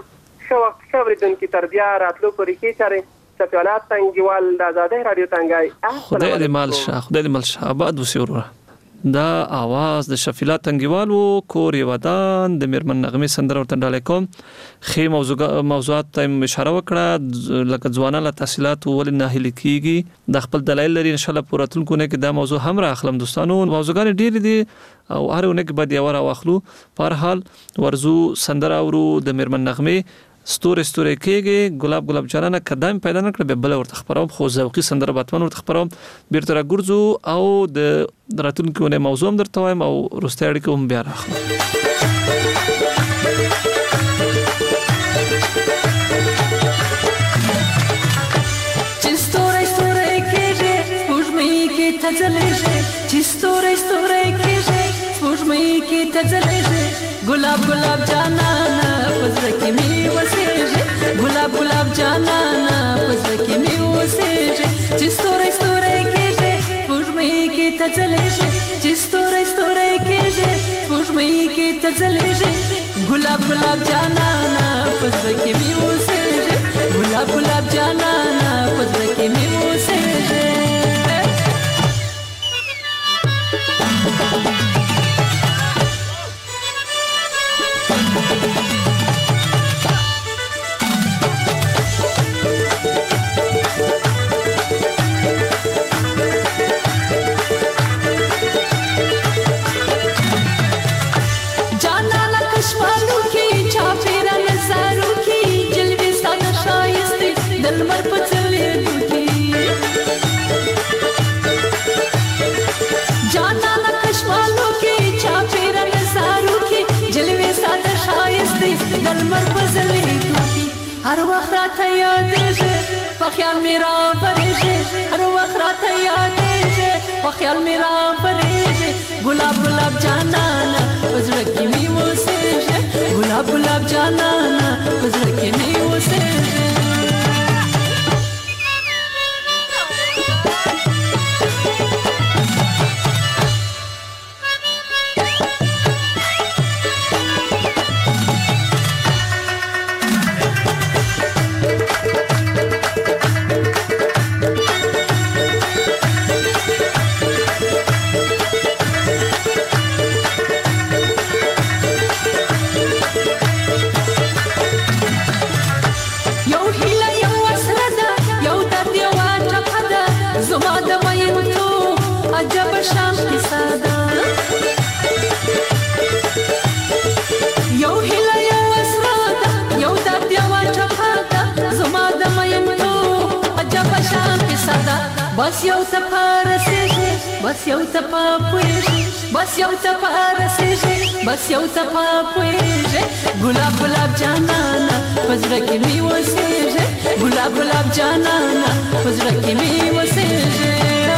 ښه وخت ښه اورېدونکي تر بیا راتلو پورې کې چارې شفیالات تنګیوال د ازادۍ راډیو تنګای خدای دې مال شه خدای دې مال شه آباد وسي وروره دا आवाज د شفیلات تنګیوال وو کور ودان د میرمن نغمه سندره ورته ډالې کوم خې موضوع موضوعات ته اشاره وکړه لکه ځوانان له تحصیلات ول نه هلي کیږي د خپل دلایل لري ان شاء الله پوره تل کو نه کې دا موضوع هم را اخلم دوستانو موضوعګان ډېر دي او هر ونه کې بعد یو را واخلو په هر حال ورزو سندره ورو د میرمن نغمه ستوري ستوري کېږي ګلاب ګلاب جانانه قدم پیدا نکړه به بل ورته خبروم خو ذوقي سندره باتمن ورته خبروم بیرته را ګرځو او د راتلونکو نه موضوع هم درته وایم او روستي اړیکه هم بیا راخلو چې ستوري ستوري کېږي سپوږمۍ کې ته ځلېږي چې ستوري ستوري کېږي سپوږمۍ کې ته ځلېږي ګلاب ګلاب جانانه پزړه کې می وسېږي ګلاب ګلاب جانانه پزړه کې می وسېږي چې ستوري ستوري کېږي سپوږمۍ کې ته ځلېږي چې ستوري ستوري کېږي سپوږمۍ کې ته ځلېږي ګلاب ګلاب جانانه پزړه کې می وسېږي ګلاب ګلاب جانانه پزړه کې می وسېږي هر وخت راته یادېږي په خیال مې راپرېږي هر وخت راته یادېږي په خیال مې راپرېږي ګلاب ګلاب جانانه په زړه کې مې اوسېږي ګلاب ګلاب جانانه په زړه کې مې اوسېږي بس یو ته پارسېږي بس یو ته پاپوېږي بس یو ته پارسېږي بس یو ته پاپوېږي ګلاب ګلاب جانانه په زړه کې مې اوسېږي ګلاب ګلاب جانانه په زړه کې مې اوسېږي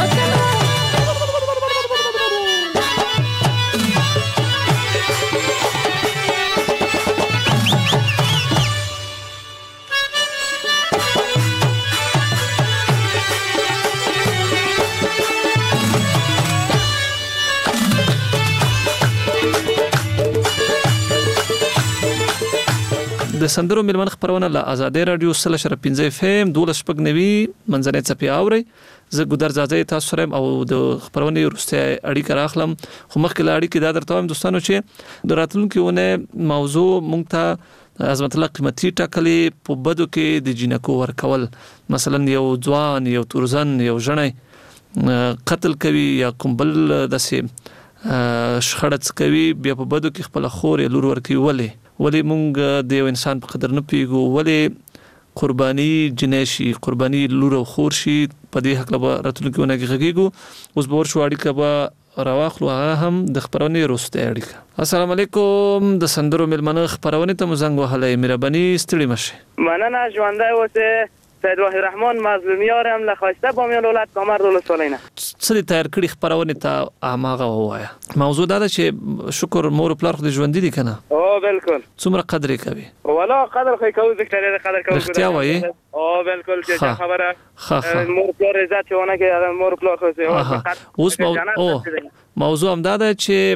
د سندرو ملمن خبرونه له آزادۍ رادیو سره شر پنځه اف ام دولس شپږ نوي منځنۍ چپی اوري زه ګودر زازي تاسو سره او د خبرونه ورسته اړیکه راخلم خو مخکې لا اړیکه دا درته وایم دوستانو چې د راتلونکو موضوع مونږ ته عظمت الله قیمتي ټاکلي په بدو کې د جنکو ورکول مثلا یو ځوان یو تورزن یو ژنې قتل کوي یا کومبل داسې شخړه کوي بیا په بدو کې خپل خور لور ورکی ولې ولی مونږ د یو انسان په قدر نه پیګو ولی قرباني جنشي قرباني لور او خور شي په دې حق له راتلونکو نه غږیږو اوس به ورشو اړیکه به راواخلو هغه هم د خبرونې وروسته اړیکه السلام علیکم د سندرو ملمنه خبرونه ته مزنګ وهلې مهرباني ستړي مشه مننه ژوندۍ اوسه سید وحید رحمان مظلومیارم لخواسته با میان دولت کامر دولت سالینه څه تیار کړی خبرونه ته اماغه وایا موضوع دا ده چې شکر مور پلار خو ژوند دي کنه او بالکل څومره قدر کوي ولا قدر خو کوي ذکر قدر کوي اختیا وایي او بالکل چې خبره مور پلار عزت چونه کې مور پلار خو اوس او موضوع هم دا ده چې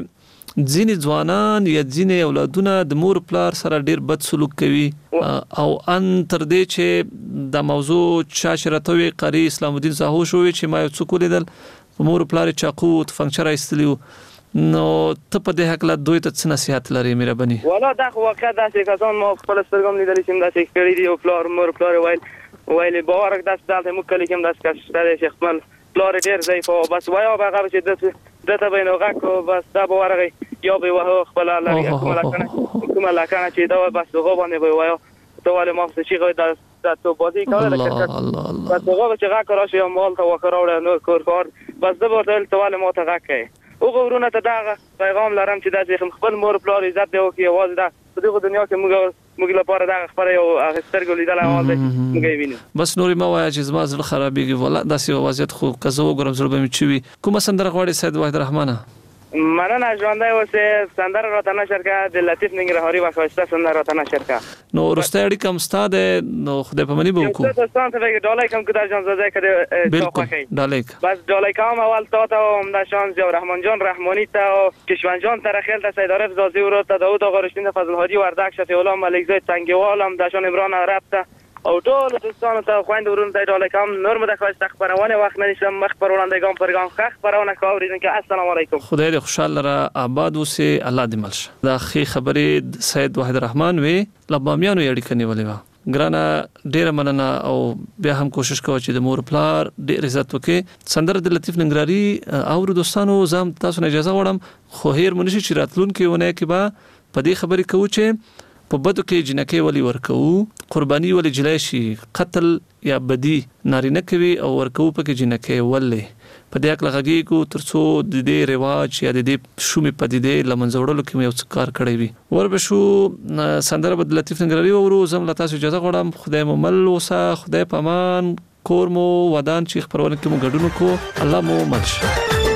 ځینې ځوانان یا ځینې اولادونه د مور پلار سره ډیر بد سلوک کوي او ان تر دې چې د موضوع چا شرطوي قاری اسلام الدین زاهو شوې چې ما یو څوک ولیدل مور پلار چاقو فنکشن ایستلیو نو ته په دې حق له دوی ته څه نصيحت لري مې ربني ولا دا خو واقع دا چې کسان ما خپل سترګم لیدل چې دا چې کړی دی او پلار مور پلار وایي وایي باورک داس دلته مو کلی کوم داس کښته چې خپل پلار ډیر ضعیف او بس وایو هغه چې د دته بینو غاکو بس دا باورغه یا به واه خپل لري کومه لکنه کومه لکنه چې دا بس هغه باندې وایو ته ولې ما څه شي غوډه دا تو بازی کوله الله الله الله بس هغه چې غاکو راشي مال ته وکړاوړ نو کور کار بس دا ورته ته ولې ما ته غاکه او غورونه ته دا پیغام لرم چې دا چې خپل مور پلار عزت دی او کې आवाज دا په دغه دنیا کې موږ موږ لپاره دا خبره یو سترګو لیدل आवाज موږ ویني بس نوري ما وایي چې زما زړه خرابېږي ولا داسې وضعیت خو کزو ګرم زړه به مې چوي کومه سندره غواړي سید وحید رحمانه مننه ژوندۍ اوسې سندره راته نشر کړه د لطیف ننګرهاري وښایسته سندره راته نشر کړه نو وروستی اړیکه هم ستا دی نو خدای په مني به وکړو دوستان ته به ډالۍ کوم که دا جانزاده که بالکل ډالۍ بس ډالۍ کوم اول تا ته و همدا شانس یا رحمان جان رحمانی ته و کشمن جان ترخیل ته سید عارف زازی و رو ته داود آقا رشدین فضل هادی وردک شفیع الله ملکزای تنگیوال هم داشان عمران عرب ته او ټول دوستانو ته خويند ورونو ته ډالۍ کوم نور مده خواسته خبرونه وخت نشم مخ پرونندگان پرګان خخ خبرونه کوي که السلام علیکم خدای دې خوشاله را آباد اوسه الله دې ملشه دا خې خبرې سید وحید رحمان وی لبامیانو یړی کني ولې وا ګرانه ډیره مننه او بیا هم کوشش کوم چې د مور پلار ډیر عزت وکړي سندره د لطیف ننګرهاري او دوستانو زم تاسو نه اجازه وړم خو هیر منشي چې راتلون کې ونه کې با په دې خبرې کوو چې په بدو کې جنکه ولی ورکو قرباني ولی جلای شي قتل یا بدی نارینه کوي او ورکو په کې جنکه ولی په دې اکل غږی کو ترڅو د دې رواج یا د دې شومې پدیدې لمنځوړلو کې یو څه کار کړی وي وربه شو سندره بد لطیف ننګرهاري ورو زم له تاسو اجازه غواړم خدای مو مل وسه خدای پامان کور مو ودان چې خبرونه کې مو ګډونو کو الله مو ملشه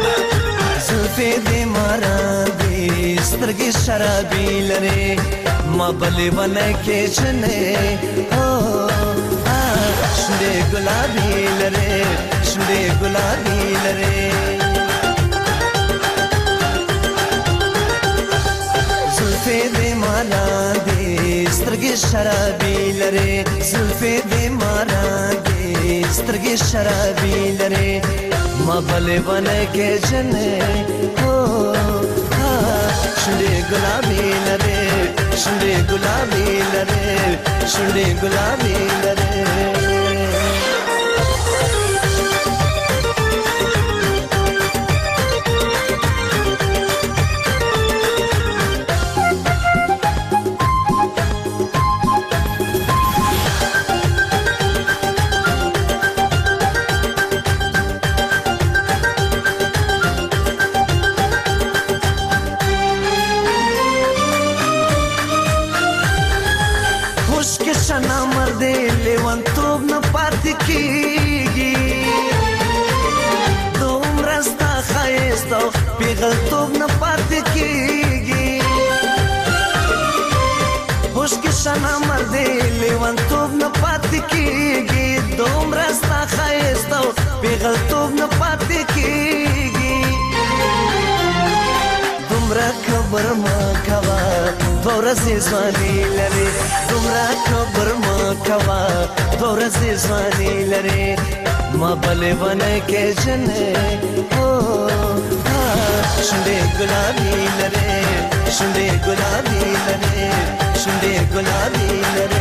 زلفې دې مارا دې سترګې شرابي لري ما بلې ونه کې چنه او شنډې ګلابي لري شنډې ګلابي لري زلفې دې مارا دې سترګې شرابي لري زلفې دې مارا دې سترګې شرابي لري ما بلې ونه کې چنه او شنډې ګلابي لري شنډې ګلابي لري شنډې ګلابي لري پیغلتوب نه پاتې کېږي هوش کې شنه مردې لیونتوب نه پاتې کېږي دومره ستا ښایست او پیغلتوب نه پاتې کېږي دومره کبر مه کوه دوه ورځې ځواني لرې دومره کبر مه کوه دوه ورځې ځواني لرې ما بلې ونه کې جنې شنډې ګلابي لري شنډې ګلابي لري شنډې ګلابي لري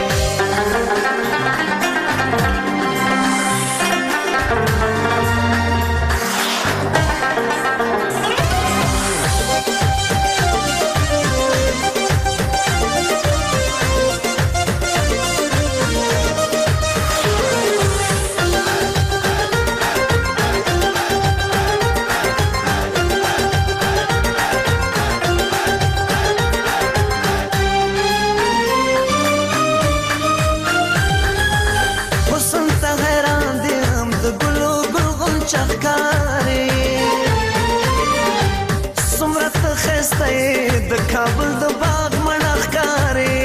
کابل د باغ منخکارې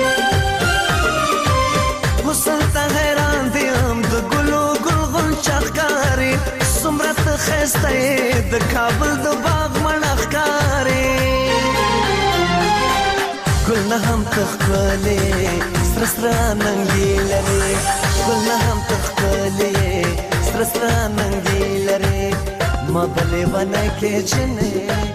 حسن ته حیران دي هم د ګلو ګل غنچه ښکارې څومره ته ښایسته یې د کابل د باغ منخکارې تخکلې سر سر ننګي لري ګل نه هم تخکلې سر سر ننګي لري ما بلې ونه کې چنه